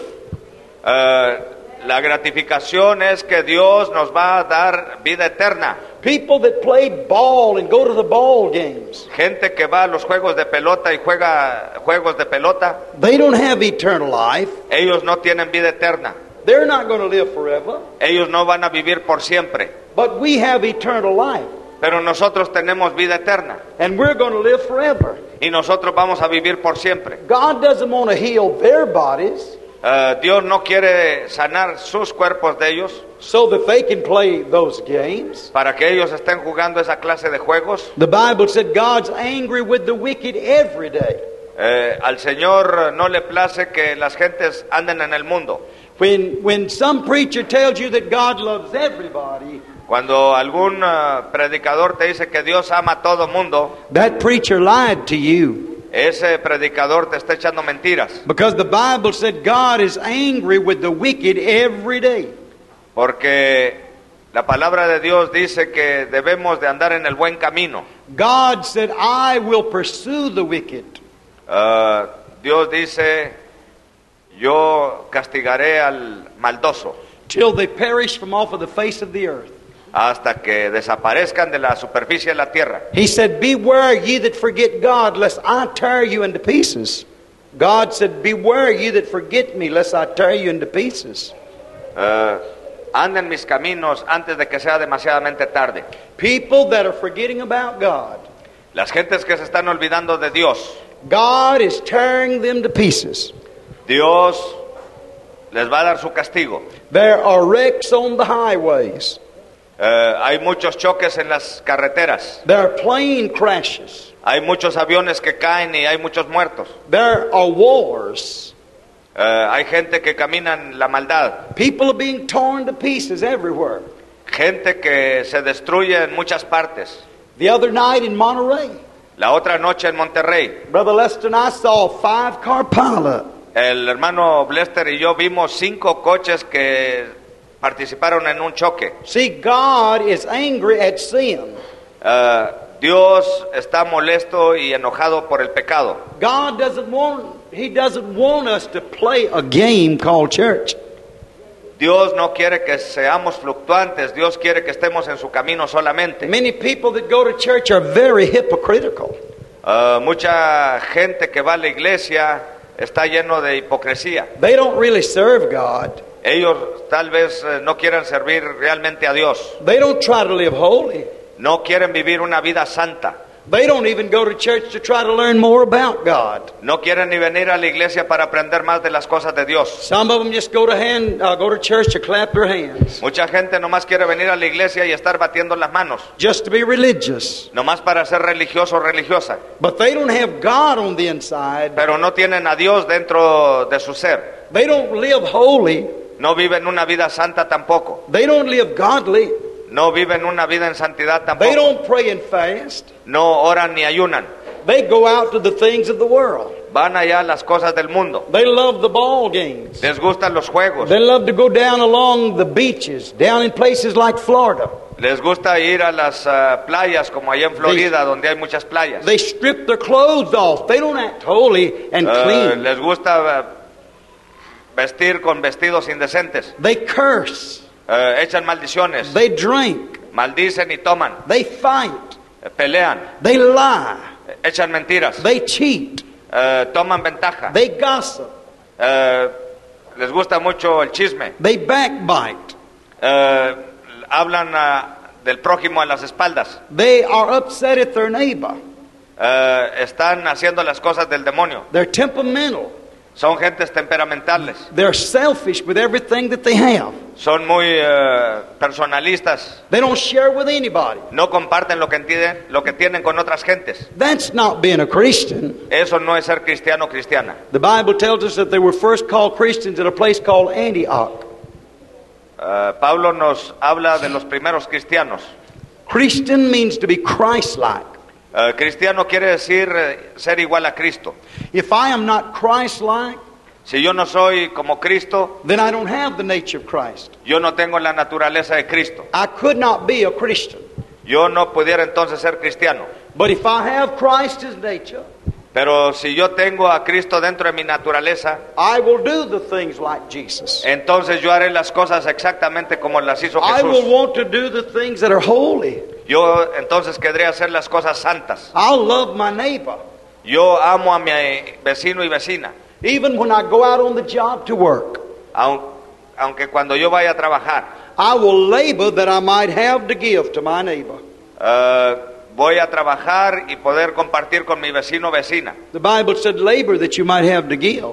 La gratificación es que Dios nos va a dar vida eterna. People that play ball and go to the ball games, Gente que va a los juegos de pelota y juega juegos de pelota, they don't have eternal life. ellos no tienen vida eterna. They're not going to live forever. Ellos no van a vivir por siempre. But we have eternal life. Pero nosotros tenemos vida eterna. And we're going to live forever. Y nosotros vamos a vivir por siempre. God doesn't want to heal their bodies Dios no quiere sanar sus cuerpos de ellos so that they can play those games. para que ellos estén jugando esa clase de juegos. The Bible said God's angry with the wicked every day. Al Señor no le place que las gentes anden en el mundo. When some preacher tells you that God loves everybody, Cuando algún predicador te dice que Dios ama a todo mundo, that preacher lied to you. ese predicador te está echando mentiras. Because the Bible said God is angry with the wicked every day. Porque la palabra de Dios dice que debemos de andar en el buen camino. God said, I will pursue the wicked. Dios dice, yo castigaré al maldoso Till they perish from off of the face of the earth. hasta que desaparezcan de la superficie de la tierra. He said, beware ye that forget God, lest I tear you into pieces. God said, beware ye that forget me, lest I tear you into pieces. Anden mis caminos antes de que sea demasiadamente tarde. People that are forgetting about God, Las gentes que se están olvidando de Dios, God is tearing them to pieces. Dios les va a dar su castigo. There are wrecks on the highways. Hay muchos choques en las carreteras. There are plane crashes. Hay muchos aviones que caen y hay muchos muertos. There are wars. Hay gente que camina en la maldad. People are being torn to pieces everywhere. Gente que se destruye en muchas partes. The other night in Monterey, La otra noche en Monterrey, Brother Lester and I saw a 5-car pileup. el hermano Blester y yo vimos 5 coches que participaron en un choque. See, God is angry at sin. Dios está molesto y enojado por el pecado. God He doesn't want us to play a game called church. Dios no quiere que seamos fluctuantes. Dios quiere que estemos en su camino solamente. Many people that go to church are very hypocritical. Mucha gente que va a la iglesia está lleno de hipocresía. They don't really serve God. Ellos tal vez no quieran servir realmente a Dios. They don't try to live holy. No quieren vivir una vida santa. They don't even go to church to try to learn more about God. No quieren ni venir a la iglesia para aprender más de las cosas de Dios. Some of them just go to church to clap their hands, Mucha gente nomás quiere venir a la iglesia y estar batiendo las manos, just to be religious. nomás para ser religioso o religiosa. But they don't have God on the inside. Pero no tienen a Dios dentro de su ser. They don't live holy. No viven una vida santa tampoco. They don't live godly. No viven una vida en santidad They tampoco. don't pray and fast. No oran ni ayunan. They go out to the things of the world. Van allá a las cosas del mundo. They love the ball games. Les gustan los juegos. They love to go down along the beaches, down in places like Florida. Les gusta ir a las playas como allá en Florida, donde hay muchas playas. They strip their clothes off. They don't act holy and clean. Les gusta vestir con vestidos indecentes. They curse. echan maldiciones, They drink. maldicen y toman, They fight. pelean, They lie. echan mentiras, They cheat. toman ventaja, They gossip. les gusta mucho el chisme, They backbite. hablan del prójimo a las espaldas, They are upset at their neighbor. están haciendo las cosas del demonio, They're temperamental. son gentes temperamentales, They're selfish with everything that they have. son muy personalistas, They don't share with anybody. no comparten lo que tienen con otras gentes. That's not being a Christian. Eso no es ser cristiano o cristiana. The Bible tells us that they were first called Christians at a place called Antioch. Pablo nos habla de los primeros cristianos. Christian means to be Christ-like. Cristiano quiere decir ser igual a Cristo. If I am not Christ-like, Si yo no soy como Cristo, then I don't have the nature of Christ. yo no tengo la naturaleza de Cristo. I could not be a Christian. Yo no pudiera entonces ser cristiano. But if I have Christ's nature, Pero si yo tengo a Cristo dentro de mi naturaleza, I will do the things like Jesus. entonces yo haré las cosas exactamente como las hizo I will Jesús. want to do the things that are holy. Yo entonces querré hacer las cosas santas. I'll love my neighbor. Yo amo a mi vecino y vecina. Even when I go out on the job to work, Aunque cuando yo vaya a trabajar, I will labor that I might have to give to my neighbor. voy a trabajar y poder compartir con mi vecino o vecina. The Bible said labor that you might have to give.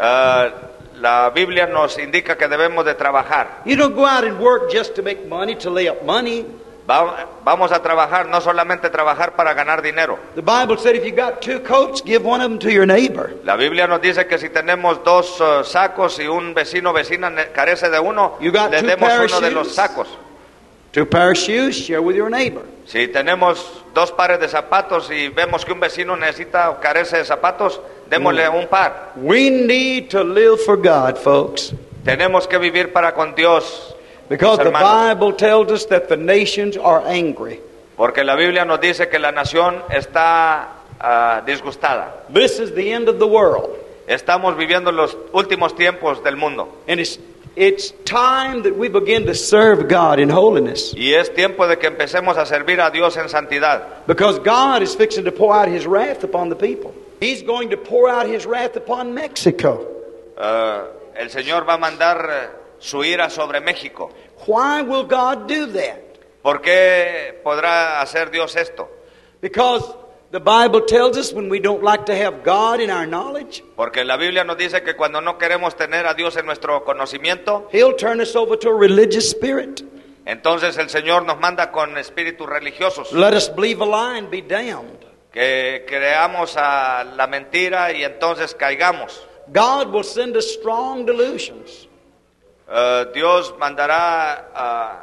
La Biblia nos indica que debemos de trabajar. You don't go out and work just to make money, to lay up money. Vamos a trabajar, no solamente trabajar para ganar dinero. The Bible said if you got 2 coats, give one of them to your neighbor. La Biblia nos dice que si tenemos 2 sacos y un vecino o vecina carece de uno, You got le 2 demos pair of uno de los shoes? sacos. 2 pair of shoes, share with your neighbor. Si tenemos 2 pares de zapatos y vemos que un vecino necesita o carece de zapatos, démosle un par. We need to live for God, folks. Tenemos que vivir para con Dios, Because the hermanos. Bible tells us that the nations are angry. Porque la Biblia nos dice que la nación está disgustada. This is the end of the world. Estamos viviendo los últimos tiempos del mundo. And it's time that we begin to serve God in holiness. Y es tiempo de que empecemos a servir a Dios en santidad. Because God is fixing to pour out His wrath upon the people. He's going to pour out His wrath upon Mexico. El Señor va a mandar su ira sobre México. Why will God do that? ¿Por qué podrá hacer Dios esto? Because the Bible tells us when we don't like to have God in our knowledge, Porque la Biblia nos dice que cuando no queremos tener a Dios en nuestro conocimiento, He'll turn us over to a religious spirit. entonces el Señor nos manda con espíritus religiosos. Let us believe a lie and be damned. Que creamos a la mentira y entonces caigamos. God will send us strong delusions. Dios mandará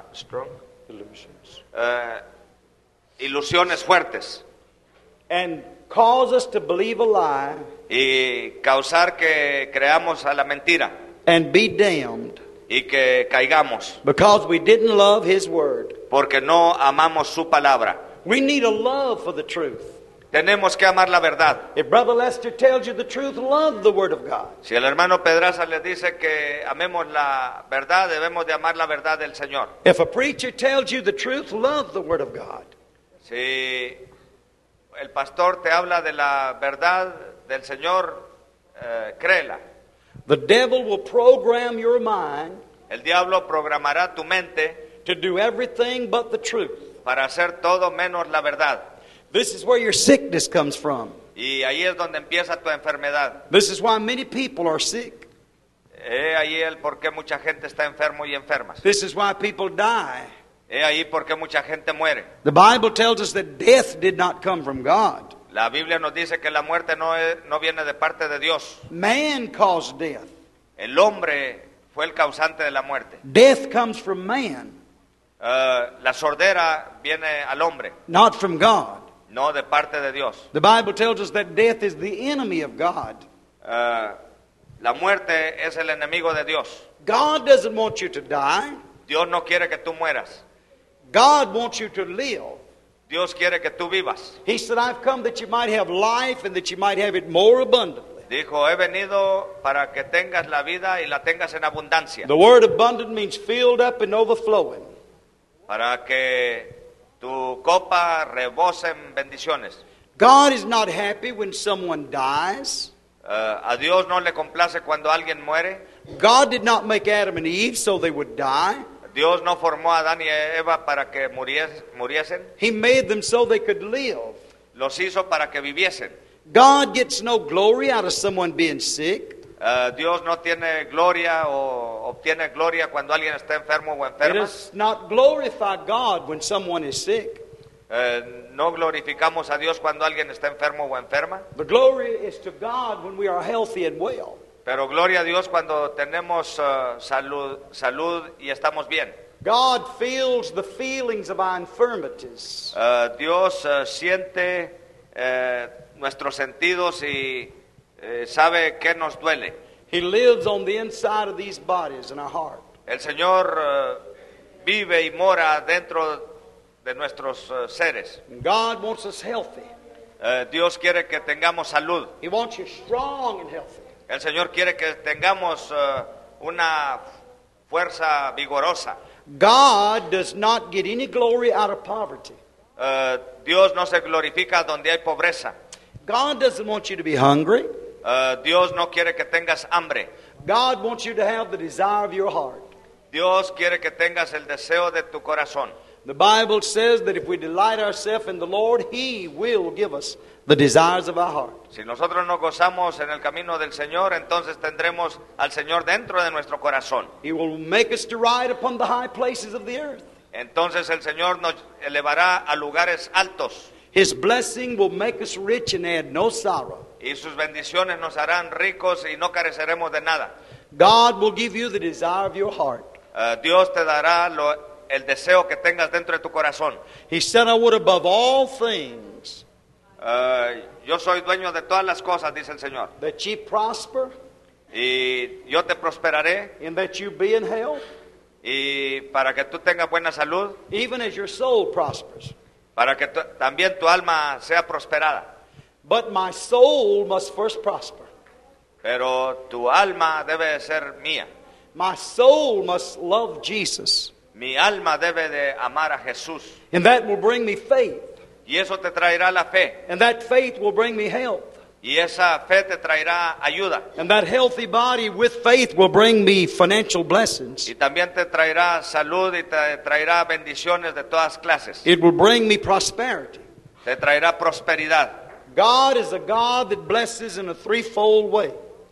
ilusiones fuertes And cause us to believe a lie y causar que creamos a la mentira and be damned y que caigamos because we didn't love His word. porque no amamos su palabra. We need a love for the truth. Tenemos que amar la verdad. If Brother Lester tells you the truth, love the word of God. Si el hermano Pedraza les dice que amemos la verdad, debemos de amar la verdad del Señor. If a preacher tells you the truth, love the word of God. Si el pastor te habla de la verdad del Señor, créela. The devil will program your mind El diablo programará tu mente to do everything but the truth. para hacer todo menos la verdad. This is where your sickness comes from. Y ahí es donde empieza tu enfermedad. This is why many people are sick. Ahí el por qué mucha gente está enfermo y enfermas. This is why people die. Ahí por qué mucha gente muere. The Bible tells us that death did not come from God. La Biblia nos dice que la muerte no viene de parte de Dios. Man caused death. El hombre fue el causante de la muerte. Death comes from man, La sordera viene al hombre, not from God. no de parte de Dios. The Bible tells us that death is the enemy of God. La muerte es el enemigo de Dios. God doesn't want you to die. Dios no quiere que tú mueras. God wants you to live. Dios quiere que tú vivas. He said, I've come that you might have life and that you might have it more abundantly. Dijo, he venido para que tengas la vida y la tengas en abundancia. The word abundant means filled up and overflowing. Para que tu copa rebose en bendiciones. God is not happy when someone dies. A Dios no le complace cuando alguien muere. God did not make Adam and Eve so they would die. Dios no formó a Adán y a Eva para que muriesen. He made them so they could live. Los hizo para que viviesen. God gets no glory out of someone being sick. Dios no tiene gloria o obtiene gloria cuando alguien está enfermo o It enferma. does not glorify God when someone is sick. No glorificamos a Dios cuando alguien está enfermo o enferma. The glory is to God when we are healthy and well. Pero gloria a Dios cuando tenemos salud y estamos bien. God feels the feelings of our infirmities. Dios siente nuestros sentidos y sabe qué nos duele. He lives on the inside of these bodies in our heart. El Señor vive y mora dentro de nuestros seres. And God wants us healthy. Dios quiere que tengamos salud. He wants you strong and healthy. El Señor quiere que tengamos una fuerza vigorosa. God does not get any glory out of poverty. Dios no se glorifica donde hay pobreza. God doesn't want you to be hungry. Dios no quiere que tengas hambre. God wants you to have the desire of your heart. Dios quiere que tengas el deseo de tu corazón. The Bible says that if we delight ourselves in the Lord, He will give us the desires of our heart. Si nosotros nos gozamos en el camino del Señor, entonces tendremos al Señor dentro de nuestro corazón. He will make us to ride upon the high places of the earth. Entonces el Señor nos elevará a lugares altos. His blessing will make us rich and add no sorrow. Y sus bendiciones nos harán ricos y no careceremos de nada. God will give you the desire of your heart. Dios te dará el deseo que tengas dentro de tu corazón. He said, I would above all things Yo soy dueño de todas las cosas, dice el Señor. that ye prosper Y yo te prosperaré and that you be in health, y para que tú tengas buena salud, even as your soul prospers. para que también tu alma sea prosperada. But my soul must first prosper. Pero tu alma debe ser mía. My soul must love Jesus. Mi alma debe de amar a Jesús. And that will bring me faith. Y eso te traerá la fe. And that faith will bring me health. Y esa fe te traerá ayuda. And that healthy body with faith will bring me financial blessings. Y también te traerá salud y te traerá bendiciones de todas clases. It will bring me prosperity. Te traerá prosperidad. God is a God that blesses in a threefold way.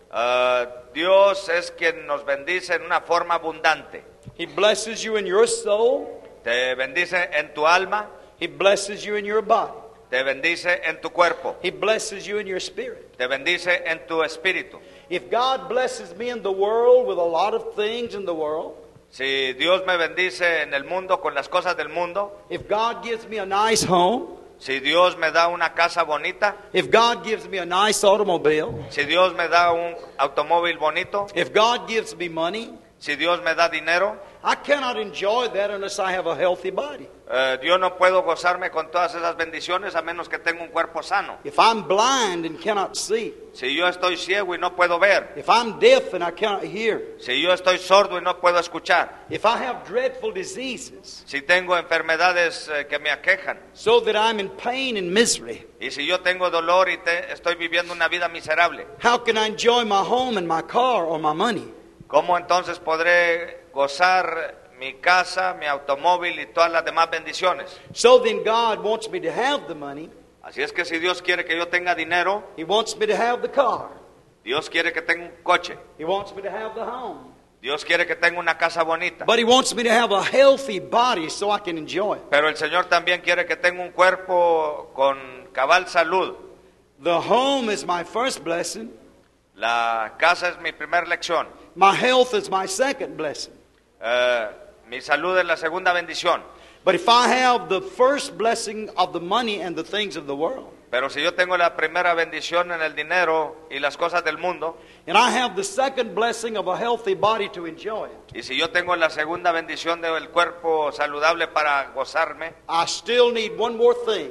Dios es quien nos bendice en una forma abundante. He blesses you in your soul. Te bendice en tu alma. He blesses you in your body. Te bendice en tu cuerpo. He blesses you in your spirit. Te bendice en tu espíritu. If God blesses me in the world with a lot of things in the world, Si Dios me bendice en el mundo con las cosas del mundo, if God gives me a nice home, si Dios me da una casa bonita, if God gives me a nice automobile, si Dios me da un automóvil bonito, if God gives me money, si Dios me da dinero, I cannot enjoy that unless I have a healthy body. yo no puedo gozarme con todas esas bendiciones a menos que tenga un cuerpo sano. If I'm blind and cannot see, Si yo estoy ciego y no puedo ver, if I'm deaf and I cannot hear, si yo estoy sordo y no puedo escuchar, if I have dreadful diseases, si tengo enfermedades que me aquejan, so that I'm in pain and misery, y si yo tengo dolor y estoy viviendo una vida miserable, how can I enjoy my home and my car or my money? ¿cómo entonces podré gozar mi casa, mi automóvil y todas las demás bendiciones? So then God wants me to have the money. Así es que si Dios quiere que yo tenga dinero, He wants me to have the car. Dios quiere que tenga un coche, He wants me to have the home. Dios quiere que tenga una casa bonita, But He wants me to have a healthy body so I can enjoy it. pero el Señor también quiere que tenga un cuerpo con cabal salud. The home is my first blessing. La casa es mi primera lección. My health is my second blessing. Mi salud es la segunda bendición. But if I have the first blessing of the money and the things of the world, Pero si yo tengo la primera bendición en el dinero y las cosas del mundo, and I have the second blessing of a healthy body to enjoy it, y si yo tengo la segunda bendición del cuerpo saludable para gozarme, I still need one more thing.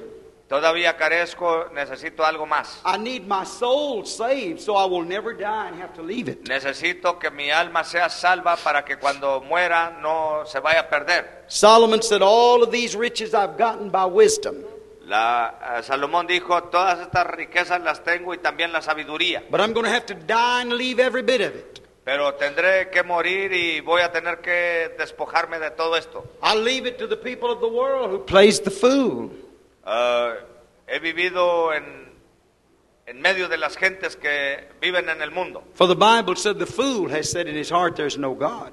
Todavía carezco, necesito algo más. I need my soul saved so I will never die and have to leave it. Necesito que mi alma sea salva para que cuando muera no se vaya a perder. Solomon said, all of these riches I've gotten by wisdom. Salomón dijo, todas estas riquezas las tengo y también la sabiduría. But I'm going to have to die and leave every bit of it. Pero tendré que morir y voy a tener que despojarme de todo esto. I'll leave it to the people of the world who plays the fool. He vivido en medio de las gentes que viven en el mundo. For the Bible said the fool has said in his heart there's no God.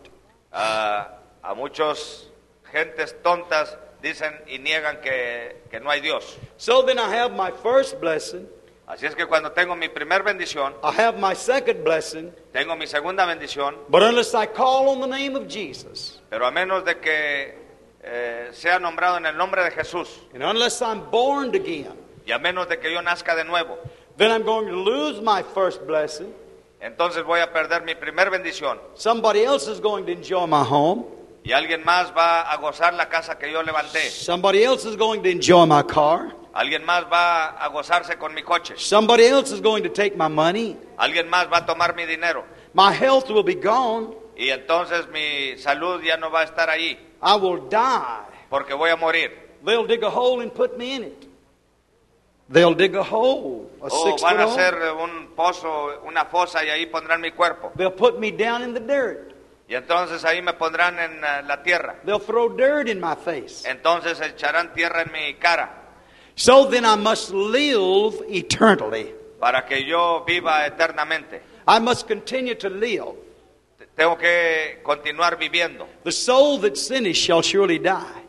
A muchos gentes tontas dicen y niegan que no hay Dios. So then I have my first blessing. Así es que cuando tengo mi primer bendición, I have my second blessing. tengo mi segunda bendición, But unless I call on the name of Jesus, pero a menos de que sea nombrado en el nombre de Jesús, and unless I'm born again, y a menos de que yo nazca de nuevo, then I'm going to lose my first blessing. entonces voy a perder mi primer bendición. Somebody else is going to enjoy my home. Y alguien más va a gozar la casa que yo levanté. Somebody else is going to enjoy my car. Alguien más va a gozarse con mi coche. Somebody else is going to take my money. Alguien más va a tomar mi dinero. My health will be gone. Y entonces mi salud ya no va a estar ahí, I will die. porque voy a morir. They'll dig a hole and put me in it. They'll dig a hole, a O 6 van foot a hole. hacer un pozo, una fosa, y ahí pondrán mi cuerpo. They'll put me down in the dirt. Y entonces ahí me pondrán en la tierra. They'll throw dirt in my face. Entonces echarán tierra en mi cara So then I must live eternally. para que yo viva eternamente. I must continue to live. Tengo que continuar viviendo, The soul that sinneth shall surely die.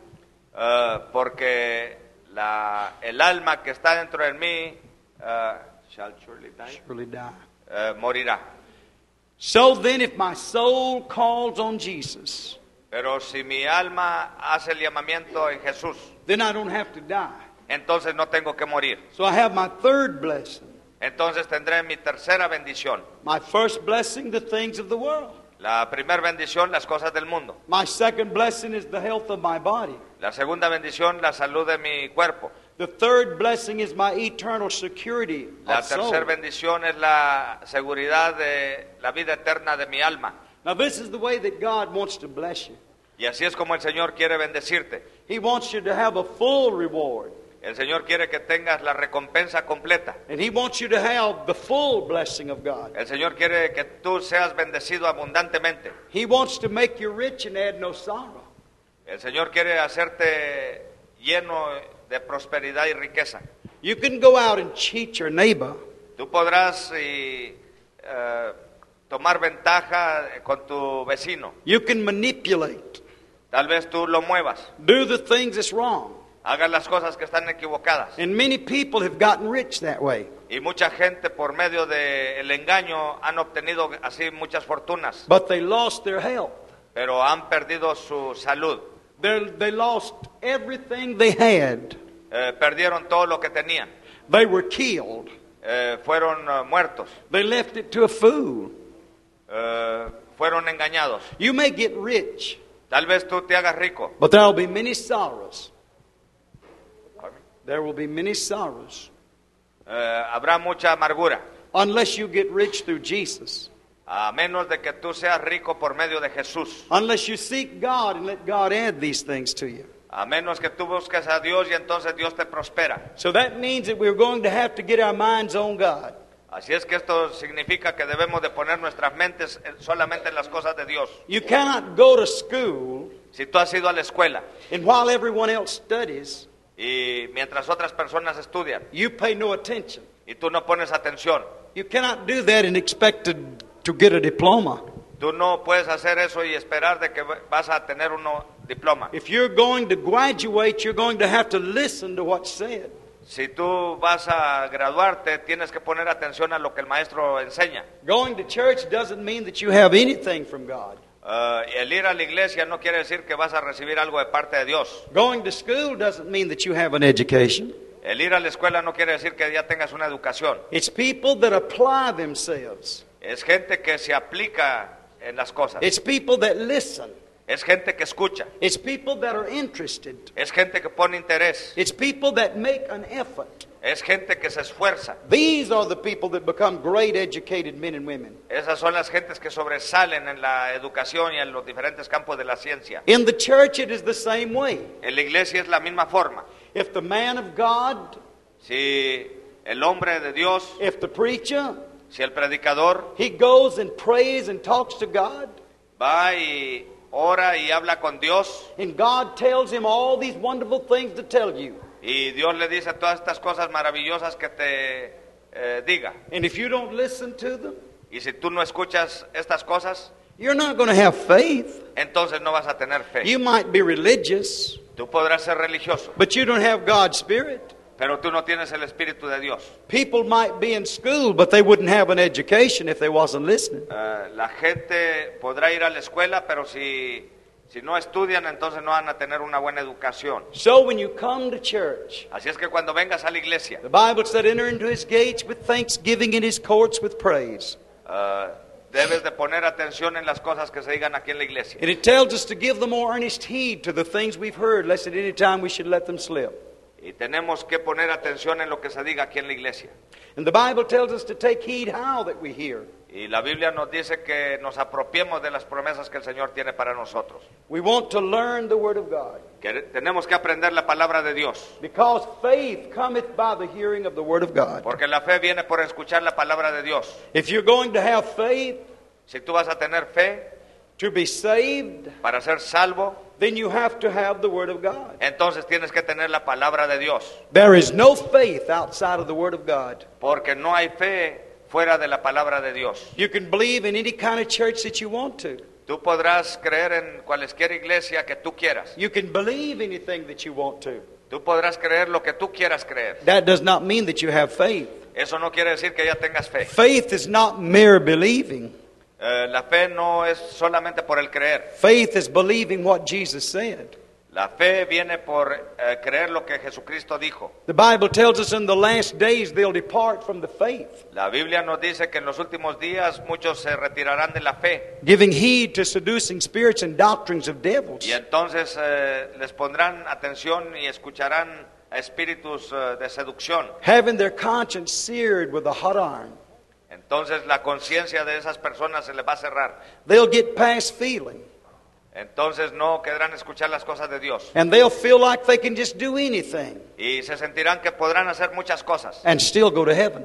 porque el alma que está dentro de mí shall surely die, Surely die. morirá. So then if my soul calls on Jesus, Pero si mi alma hace el llamamiento en Jesús, then I don't have to die. entonces no tengo que morir. So I have my third blessing. Entonces tendré mi tercera bendición. My first blessing, the things of the world. La primera bendición, las cosas del mundo. My second blessing is the health of my body. La segunda bendición, la salud de mi cuerpo. The third blessing is my eternal security La of soul. tercera bendición es la seguridad de la vida eterna de mi alma. Now this is the way that God wants to bless you. Y así es como el Señor quiere bendecirte. He wants you to have a full reward. El Señor quiere que tengas la recompensa completa. And He wants you to have the full blessing of God. El Señor quiere que tú seas bendecido abundantemente. He wants to make you rich and add no sorrow. El Señor quiere hacerte lleno de prosperidad y riqueza. You can go out and cheat your neighbor. Tú podrás tomar ventaja con tu vecino. You can manipulate. Tal vez tú lo muevas. Do the things that's wrong. Hagas las cosas que están equivocadas. And many people have gotten rich that way. Y mucha gente por medio del engaño han obtenido así muchas fortunas, But they lost their health. pero han perdido su salud. They lost everything they had. Perdieron todo lo que tenían. They were killed. Fueron muertos. They left it to a fool. Fueron engañados. You may get rich, Tal vez tú te hagas rico, but there will be many sorrows. There will be many sorrows habrá mucha amargura, unless you get rich through Jesus. a menos de que tú seas rico por medio de Jesús. Unless you seek God and let God add these things to you. A menos que tú busques a Dios y entonces Dios te prospera. So that means that we're going to have to get our minds on God. Así es que esto significa que debemos de poner nuestras mentes solamente en las cosas de Dios. You cannot go to school Si tú has ido a la escuela and while everyone else studies, y mientras otras personas estudian you pay no attention. y tú no pones atención, You cannot do that and expect to get a diploma. tú no puedes hacer eso y esperar de que vas a tener un diploma. If you're going to graduate, you're going to have to listen to what's said. Si tú vas a graduarte, tienes que poner atención a lo que el maestro enseña. Going to church doesn't mean that you have anything from God. El ir a la iglesia no quiere decir que vas a recibir algo de parte de Dios. Going to school doesn't mean that you have an education. El ir a la escuela no quiere decir que ya tengas una educación. It's people that apply themselves. Es gente que se aplica en las cosas. It's people that listen. Es gente que escucha. It's people that are interested. Es gente que pone interés. It's people that make an effort. Es gente que se esfuerza. These are the people that become great educated men and women. Esas son las gentes que sobresalen en la educación y en los diferentes campos de la ciencia. In the church it is the same way. En la iglesia es la misma forma. If the man of God, Si el hombre de Dios, if the preacher, si el predicador he goes and prays and talks to God, va y ora y habla con Dios, and God tells him all these wonderful things to tell you. y Dios le dice todas estas cosas maravillosas que te diga. And if you don't listen to them, Y si tú no escuchas estas cosas, you're not going to have faith. entonces no vas a tener fe. You might be religious, Tú podrás ser religioso, but you don't have God's Spirit. pero tú no tienes el Espíritu de Dios. People might be in school, but they wouldn't have an education if they wasn't listening. La gente podrá ir a la escuela, pero si no estudian, entonces no van a tener una buena educación. So when you come to church, Así es que cuando vengas a la iglesia, the Bible said, enter into his gates with thanksgiving, in his courts with praise. debes de poner atención en las cosas que se digan aquí en la iglesia. And it tells us to give the more earnest heed to the things we've heard, lest at any time we should let them slip. Y tenemos que poner atención en lo que se diga aquí en la iglesia. And the Bible tells us to take heed how that we hear. Y la Biblia nos dice que nos apropiemos de las promesas que el Señor tiene para nosotros. We want to learn the Word of God. Que tenemos que aprender la palabra de Dios. Because faith cometh by the hearing of the Word of God. Porque la fe viene por escuchar la palabra de Dios. If you're going to have faith Si tú vas a tener fe to be saved, para ser salvo, then you have to have the Word of God. entonces tienes que tener la palabra de Dios. There is no faith outside of the Word of God. Porque no hay fe fuera de la palabra de Dios. You can believe in any kind of church that you want to. Tú podrás creer en cualquier iglesia que tú quieras. You can believe anything that you want to. Tú podrás creer lo que tú quieras creer. That does not mean that you have faith. Eso no quiere decir que ya tengas fe. Faith is not mere believing. La fe no es solamente por el creer. Faith is believing what Jesus said. La fe viene por creer lo que Jesucristo dijo. The Bible tells us in the last days they'll depart from the faith, La Biblia nos dice que en los últimos días muchos se retirarán de la fe. giving heed to seducing spirits and doctrines of devils. Y entonces les pondrán atención y escucharán a espíritus de seducción. Having their conscience seared with a hot iron. Entonces la conciencia de esas personas se les va a cerrar. They'll get past feeling. Entonces no querrán escuchar las cosas de Dios. And they'll feel like they can just do anything Y se sentirán que podrán hacer muchas cosas. and still go to heaven.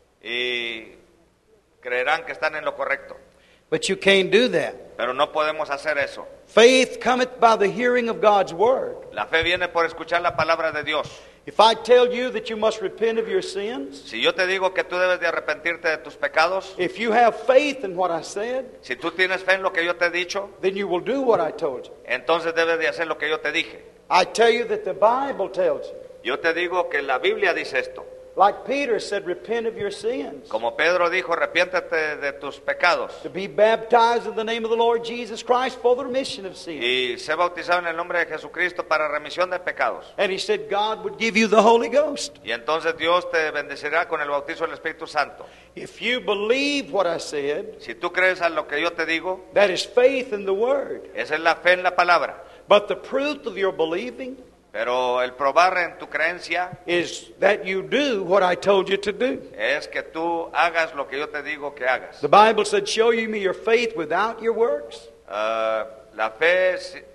Y creerán que están en lo correcto. But you can't do that. Pero no podemos hacer eso. Faith cometh by the hearing of God's word. La fe viene por escuchar la palabra de Dios. If I tell you that you must repent of your sins, Si yo te digo que tú debes de arrepentirte de tus pecados, if you have faith in what I said, si tú tienes fe en lo que yo te he dicho, then you will do what I told you. entonces debes de hacer lo que yo te dije. I tell you that the Bible tells you. Yo te digo que la Biblia dice esto. Like Peter said, repent of your sins. Como Pedro dijo, arrepiéntete de tus pecados To be baptized in the name of the Lord Jesus Christ for the remission of sins. y sé bautizado en el nombre de Jesucristo para remisión de pecados. And he said God would give you the Holy Ghost. Y entonces Dios te bendecirá con el bautizo del Espíritu Santo. If you believe what I said, Si tú crees a lo que yo te digo, that is faith in the Word. esa es la fe en la palabra. But the fruit of your believing Pero el probar en tu creencia is that you do what I told you to do. es que tú hagas lo que yo te digo que hagas. The Bible said, show you me your faith without your works. La fe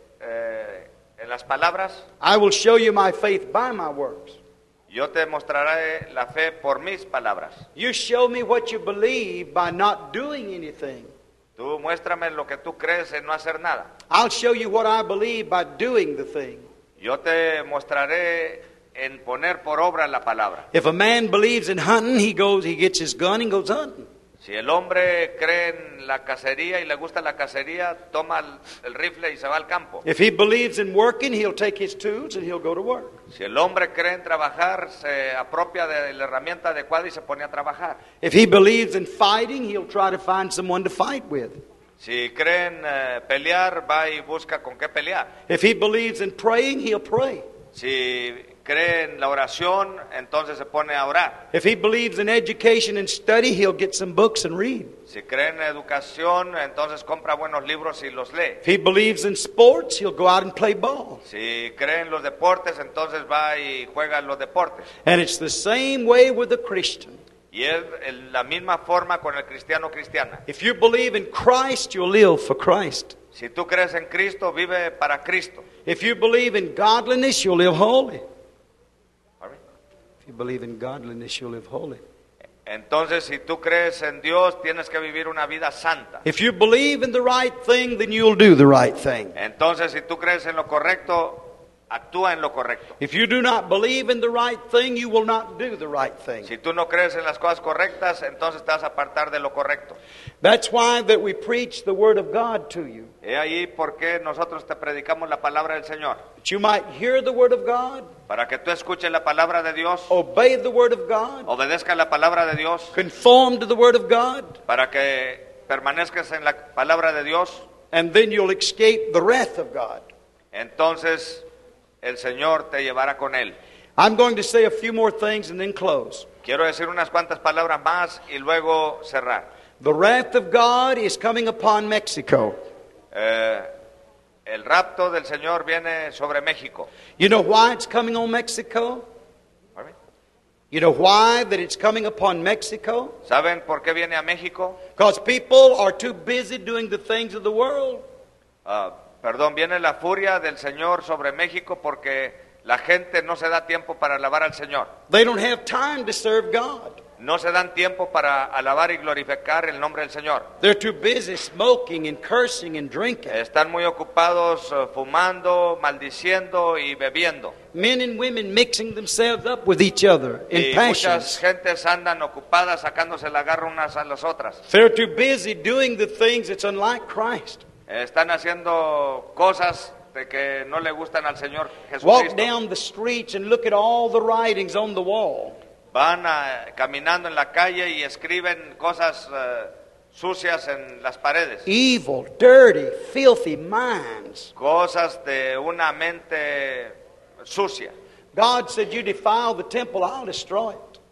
en las palabras, I will show you my faith by my works. yo te mostraré la fe por mis palabras. You show me what you believe by not doing anything. Tú muéstrame lo que tú crees en no hacer nada. I'll show you what I believe by doing the thing. Yo te mostraré en poner por obra la palabra. If a man believes in hunting, he gets his gun and goes hunting. Si el hombre cree en la cacería y le gusta la cacería, toma el rifle y se va al campo. If he believes in working, he'll take his tools and he'll go to work. Si el hombre cree en trabajar, se apropia de la herramienta adecuada y se pone a trabajar. If he believes in fighting, he'll try to find someone to fight with. Si cree en pelear, va y busca con qué pelear. If he believes in praying, he'll pray. Si cree en la oración, entonces se pone a orar. If he believes in education and study, he'll get some books and read. Si cree en educación, entonces compra buenos libros y los lee. If he believes in sports, he'll go out and play ball. Si cree en los deportes, entonces va y juega en los deportes. And it's the same way with the Christian. Y es la misma forma con el cristiano cristiana. If you believe in Christ, you'll live for Christ. Si tú crees en Cristo, vive para Cristo. If you believe in godliness, you'll live holy. If you believe in godliness, you'll live holy. Entonces, si tú crees en Dios, tienes que vivir una vida santa. If you believe in the right thing, then you'll do the right thing. Entonces, si tú crees en lo correcto, actúa en lo correcto. If you do not believe in the right thing, you will not do the right thing. Si tú no crees en las cosas correctas, entonces te vas a apartar de lo correcto. That's why that we preach the word of God to you. He ahí por qué nosotros te predicamos la palabra del Señor. That you might hear the word of God, Para que tú escuches la palabra de Dios, obey the word of God, obedezcas la palabra de Dios, conform to the word of God, para que permanezcas en la palabra de Dios, and then you'll escape the wrath of God. entonces el Señor te llevará con él. I'm going to say a few more things and then close. Quiero decir unas cuantas palabras más y luego cerrar. The wrath of God is coming upon Mexico. El rapto del Señor viene sobre México. You know why it's coming on Mexico? You know why that it's coming upon Mexico? ¿Saben por qué viene a México? Because people are too busy doing the things of the world. Viene la furia del Señor sobre México porque la gente no se da tiempo para alabar al Señor. They don't have time to serve God. No se dan tiempo para alabar y glorificar el nombre del Señor. They're too busy smoking and cursing and drinking. Están muy ocupados fumando, maldiciendo y bebiendo. Men and women mixing themselves up with each other in Y muchas passions. gentes andan ocupadas sacándose la garra unas a las otras. They're too busy doing the things that's unlike Christ. Están haciendo cosas de que no le gustan al Señor Walk Jesucristo. down the streets and look at all the writings on the wall. Van caminando en la calle y escriben cosas sucias en las paredes. Evil, dirty, filthy minds. Cosas de una mente sucia. God said, you defile the temple, I'll destroy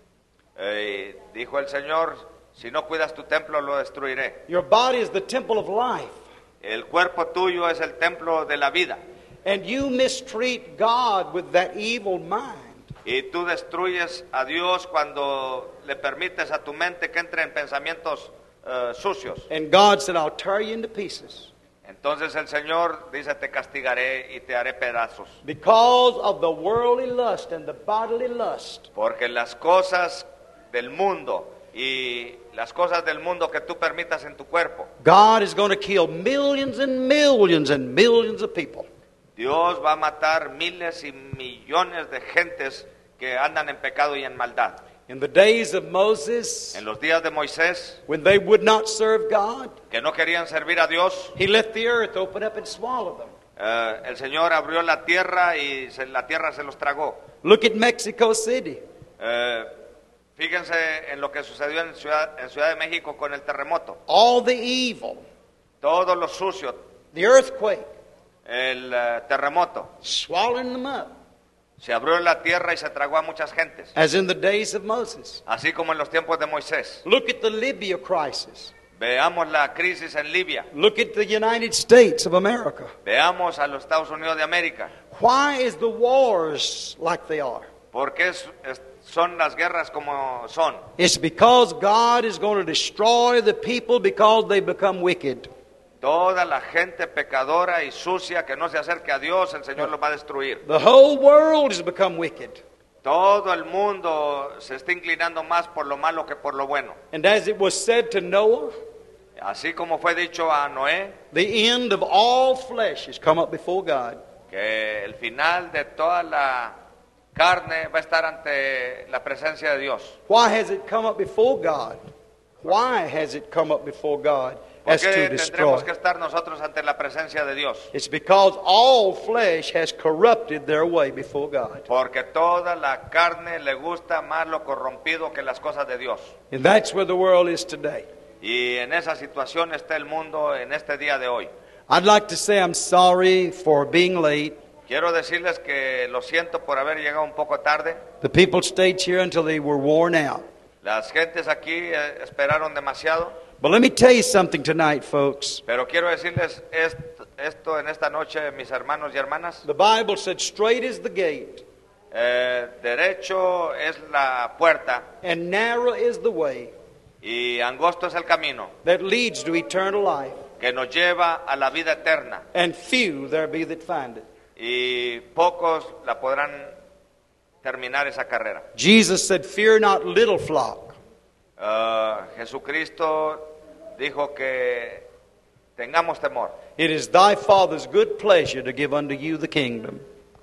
it. Dijo el Señor, si no cuidas tu templo lo destruiré. Your body is the temple of life. El cuerpo tuyo es el templo de la vida. And you mistreat God with that evil mind. Y tú destruyes a Dios cuando le permites a tu mente que entre en pensamientos sucios. And God said, I'll tear you into pieces. Entonces el Señor dice, te castigaré y te haré pedazos. Because of the worldly lust and the bodily lust. Porque las cosas del mundo y las cosas del mundo que tú permitas en tu cuerpo, God is going to kill millions and millions and millions of people. Dios va a matar miles y millones de gentes que andan en pecado y en maldad. In the days of Moses, En los días de Moisés, when they would not serve God, que no querían servir a Dios, He let the earth open up and swallow them. el Señor abrió la tierra y la tierra se los tragó. Look at Mexico City. Fíjense en lo que sucedió en Ciudad de México con el terremoto. All the evil, Todo lo sucio, the earthquake, el terremoto. swallowing them up, Se abrió la tierra y se tragó a muchas gentes. as in the days of Moses. Así como en los tiempos de Moisés. Look at the Libya crisis. Veamos la crisis en Libia. Look at the United States of America. Veamos a los Estados Unidos de América. Why is the wars like they are? ¿Por qué son las guerras como son? It's because God is going to destroy the people because they become wicked. Toda la gente pecadora y sucia que no se acerque a Dios, el Señor los va a destruir. The whole world has become wicked. Todo el mundo se está inclinando más por lo malo que por lo bueno. And as it was said to Noah, Así como fue dicho a Noé, the end of all flesh has come up before God. que el final de toda la carne va a estar ante la presencia de Dios. Why has it come up before God? Why has it come up before God ¿Por as to qué destroy? tendremos que estar nosotros ante la presencia de Dios? It's because all flesh has corrupted their way before God. Porque toda la carne le gusta más lo corrompido que las cosas de Dios. And that's where the world is today. Y en esa situación está el mundo en este día de hoy. I'd like to say I'm sorry for being late. Quiero decirles que lo siento por haber llegado un poco tarde. The people stayed here until they were worn out. Las gentes aquí esperaron demasiado. But let me tell you something tonight, folks. Pero quiero decirles esto en esta noche, mis hermanos y hermanas. The Bible said, straight is the gate, Derecho es la puerta and narrow is the way y angosto es el camino that leads to eternal life, que nos lleva a la vida eterna. and few there be that find it. Y pocos la podrán terminar esa carrera. Jesus said, fear not, little flock. Jesucristo dijo que tengamos temor. It is thy Father's good pleasure to give unto you the kingdom.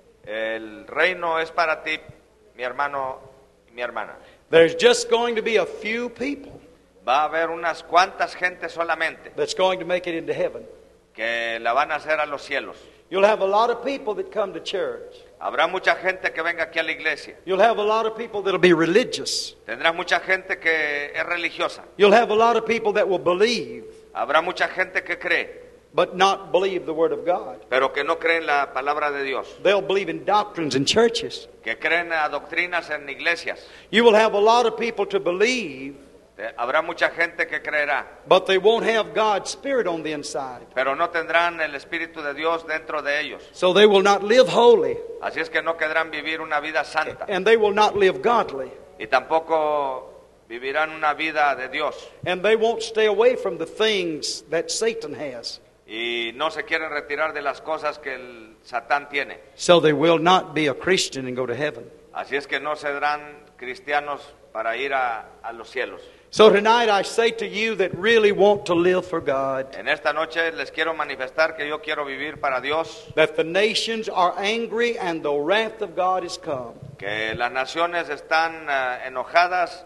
El reino es para ti, mi hermano y mi hermana. There's just going to be a few people Va a haber unas cuantas gentes solamente that's going to make it into heaven. que la van a hacer a los cielos. You'll have a lot of people that come to church. Habrá mucha gente que venga aquí a la iglesia. You'll have a lot of people that'll be religious. Tendrá mucha gente que es religiosa. You'll have a lot of people that will believe, Habrá mucha gente que cree, but not believe the Word of God. pero que no cree en la palabra de Dios. They'll believe in doctrines in churches. Que creen a doctrinas en iglesias. You will have a lot of people to believe, Habrá mucha gente que creerá, but they won't have God's Spirit on the inside. pero no tendrán el Espíritu de Dios dentro de ellos. So they will not live holy, Así es que no querrán vivir una vida santa and they will not live godly, y tampoco vivirán una vida de Dios and they won't stay away from the things that Satan has. y no se quieren retirar de las cosas que el Satán tiene. So they will not be a Christian and go to heaven. Así es que no serán cristianos para ir a los cielos. So tonight I say to you that really want to live for God, En esta noche les quiero manifestar que yo quiero vivir para Dios, that the nations are angry and the wrath of God is come. que las naciones están enojadas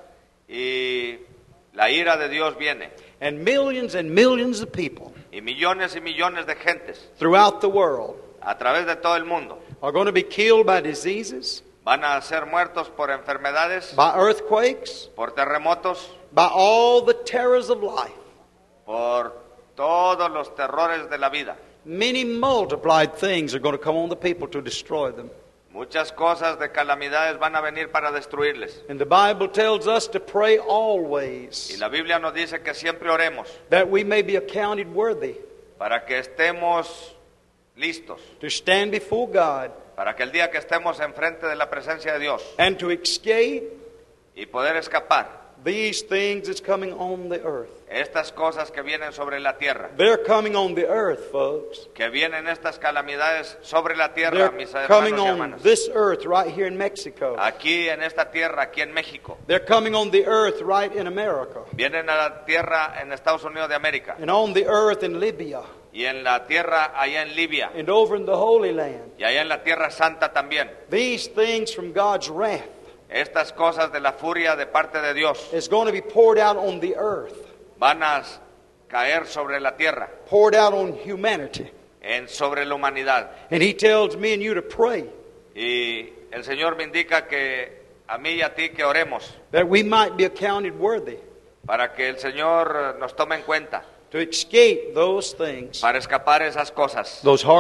y la ira de Dios viene. And millions of people Y millones de gentes throughout the world a través de todo el mundo are going to be killed by diseases, van a ser muertos por enfermedades, by earthquakes, por terremotos, by all the terrors of life. por todos los terrores de la vida. Many multiplied things are going to come on the people to destroy them. Muchas cosas de calamidades van a venir para destruirles. And the Bible tells us to pray Y always, la Biblia nos dice que siempre oremos that we may be accounted worthy para que estemos listos, to stand before God para que el día que estemos enfrente de la presencia de Dios and to escape y poder escapar these things that's coming on the earth. estas cosas que vienen sobre la tierra, They're coming on the earth, folks. que vienen estas calamidades sobre la tierra, They're mis coming hermanos y on hermanas. this earth right here in Mexico. Aquí en esta tierra, aquí en México. They're coming on the earth right in America. Vienen a la tierra en Estados Unidos de América And on the earth in Libya. y en la tierra allá en Libia And over in the Holy Land. y allá en la tierra santa también. These things from God's wrath Estas cosas de la furia de parte de Dios is going to be poured out on the earth, van a caer sobre la tierra, poured out on humanity. sobre la humanidad. And He tells me and you to pray Y el Señor me indica que a mí y a ti que oremos that we might be accounted worthy para que el Señor nos tome en cuenta, to escape those things, para escapar esas cosas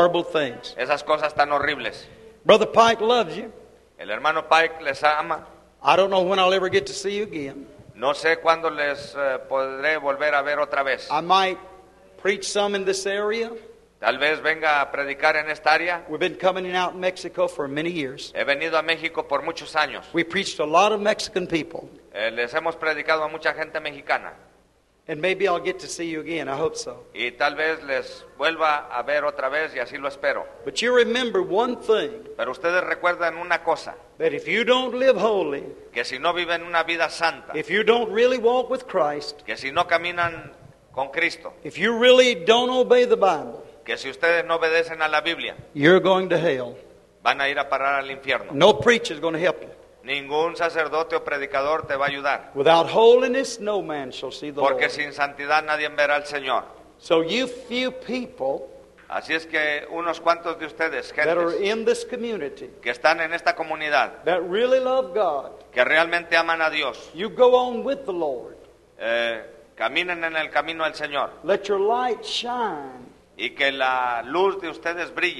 tan horribles. Brother Pike loves you. El hermano Pike les ama. I don't know when I'll ever get to see you again. No sé cuándo les podré volver a ver otra vez. I might preach some in this area. Tal vez venga a predicar en esta área. We've been coming in out in Mexico for many years. He venido a México por muchos años. We preached to a lot of Mexican people. Les hemos predicado a mucha gente mexicana. And maybe I'll get to see you again. I hope so. Y tal vez les vuelva a ver otra vez y así lo espero. But you remember one thing, Pero ustedes recuerdan una cosa, that if you don't live holy, que si no viven una vida santa, if you don't really walk with Christ, que si no caminan con Cristo, if you really don't obey the Bible, que si ustedes no obedecen a la Biblia, you're going to hell. van a ir a parar al infierno. No preacher is going to help you. Ningún sacerdote o predicador te va a ayudar, Without holiness, no man shall see the porque Lord. sin santidad nadie verá al Señor. So you few people Así es que unos cuantos de ustedes, that are gentes in this community, que están en esta comunidad, that really love God, que realmente aman a Dios, you go on with the Lord. caminen en el camino del Señor Let your light shine. y que la luz de ustedes brille.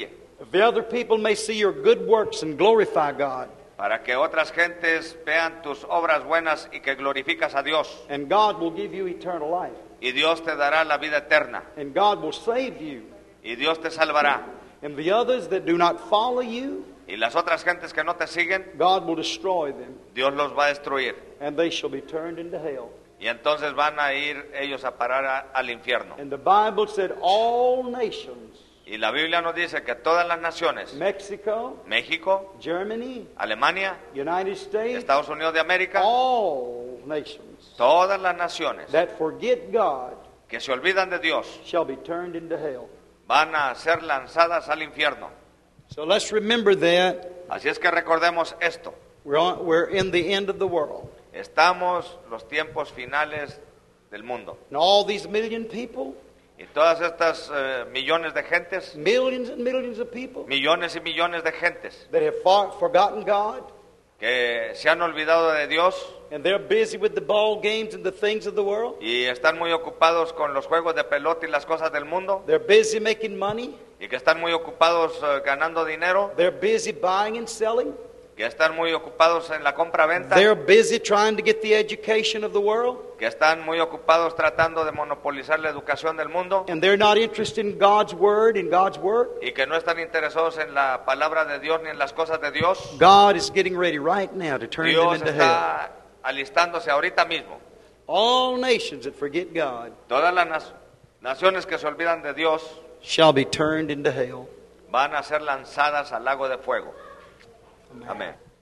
If the other people may see your good works and glorify God. Para que otras gentes vean tus obras buenas y que glorificas a Dios. And God will give you eternal life. Y Dios te dará la vida eterna. And God will save you. Y Dios te salvará. And the others that do not follow you, Y las otras gentes que no te siguen, God will destroy them. Dios los va a destruir. And they shall be turned into hell. Y entonces van a ir ellos a parar al infierno. And the Bible said all nations, Y la Biblia nos dice que todas las naciones, Mexico, México, Germany, Alemania, United States, Estados Unidos de América, all nations todas las naciones that forget God que se olvidan de Dios shall be turned into hell. van a ser lanzadas al infierno. So let's remember that Así es que recordemos esto. we're in the end of the world. Estamos los tiempos finales del mundo. And all these million people, Y todas estas millones de gentes, millions and millions of people millones y millones de gentes that have forgotten God, que se han olvidado de Dios and they're busy with the ball games and the things of the world. y están muy ocupados con los juegos de pelota y las cosas del mundo They're busy making money. y que están muy ocupados ganando dinero, They're busy buying and selling. que están muy ocupados en la compra-venta, They're busy trying to get the education of the world. que están muy ocupados tratando de monopolizar la educación del mundo And they're not interested in God's word and God's work. y que no están interesados en la palabra de Dios ni en las cosas de Dios. God is getting ready right now to turn them Dios into hell. está alistándose ahorita mismo. All nations that forget God Todas las naciones que se olvidan de Dios shall be turned into hell. van a ser lanzadas al lago de fuego. Amén.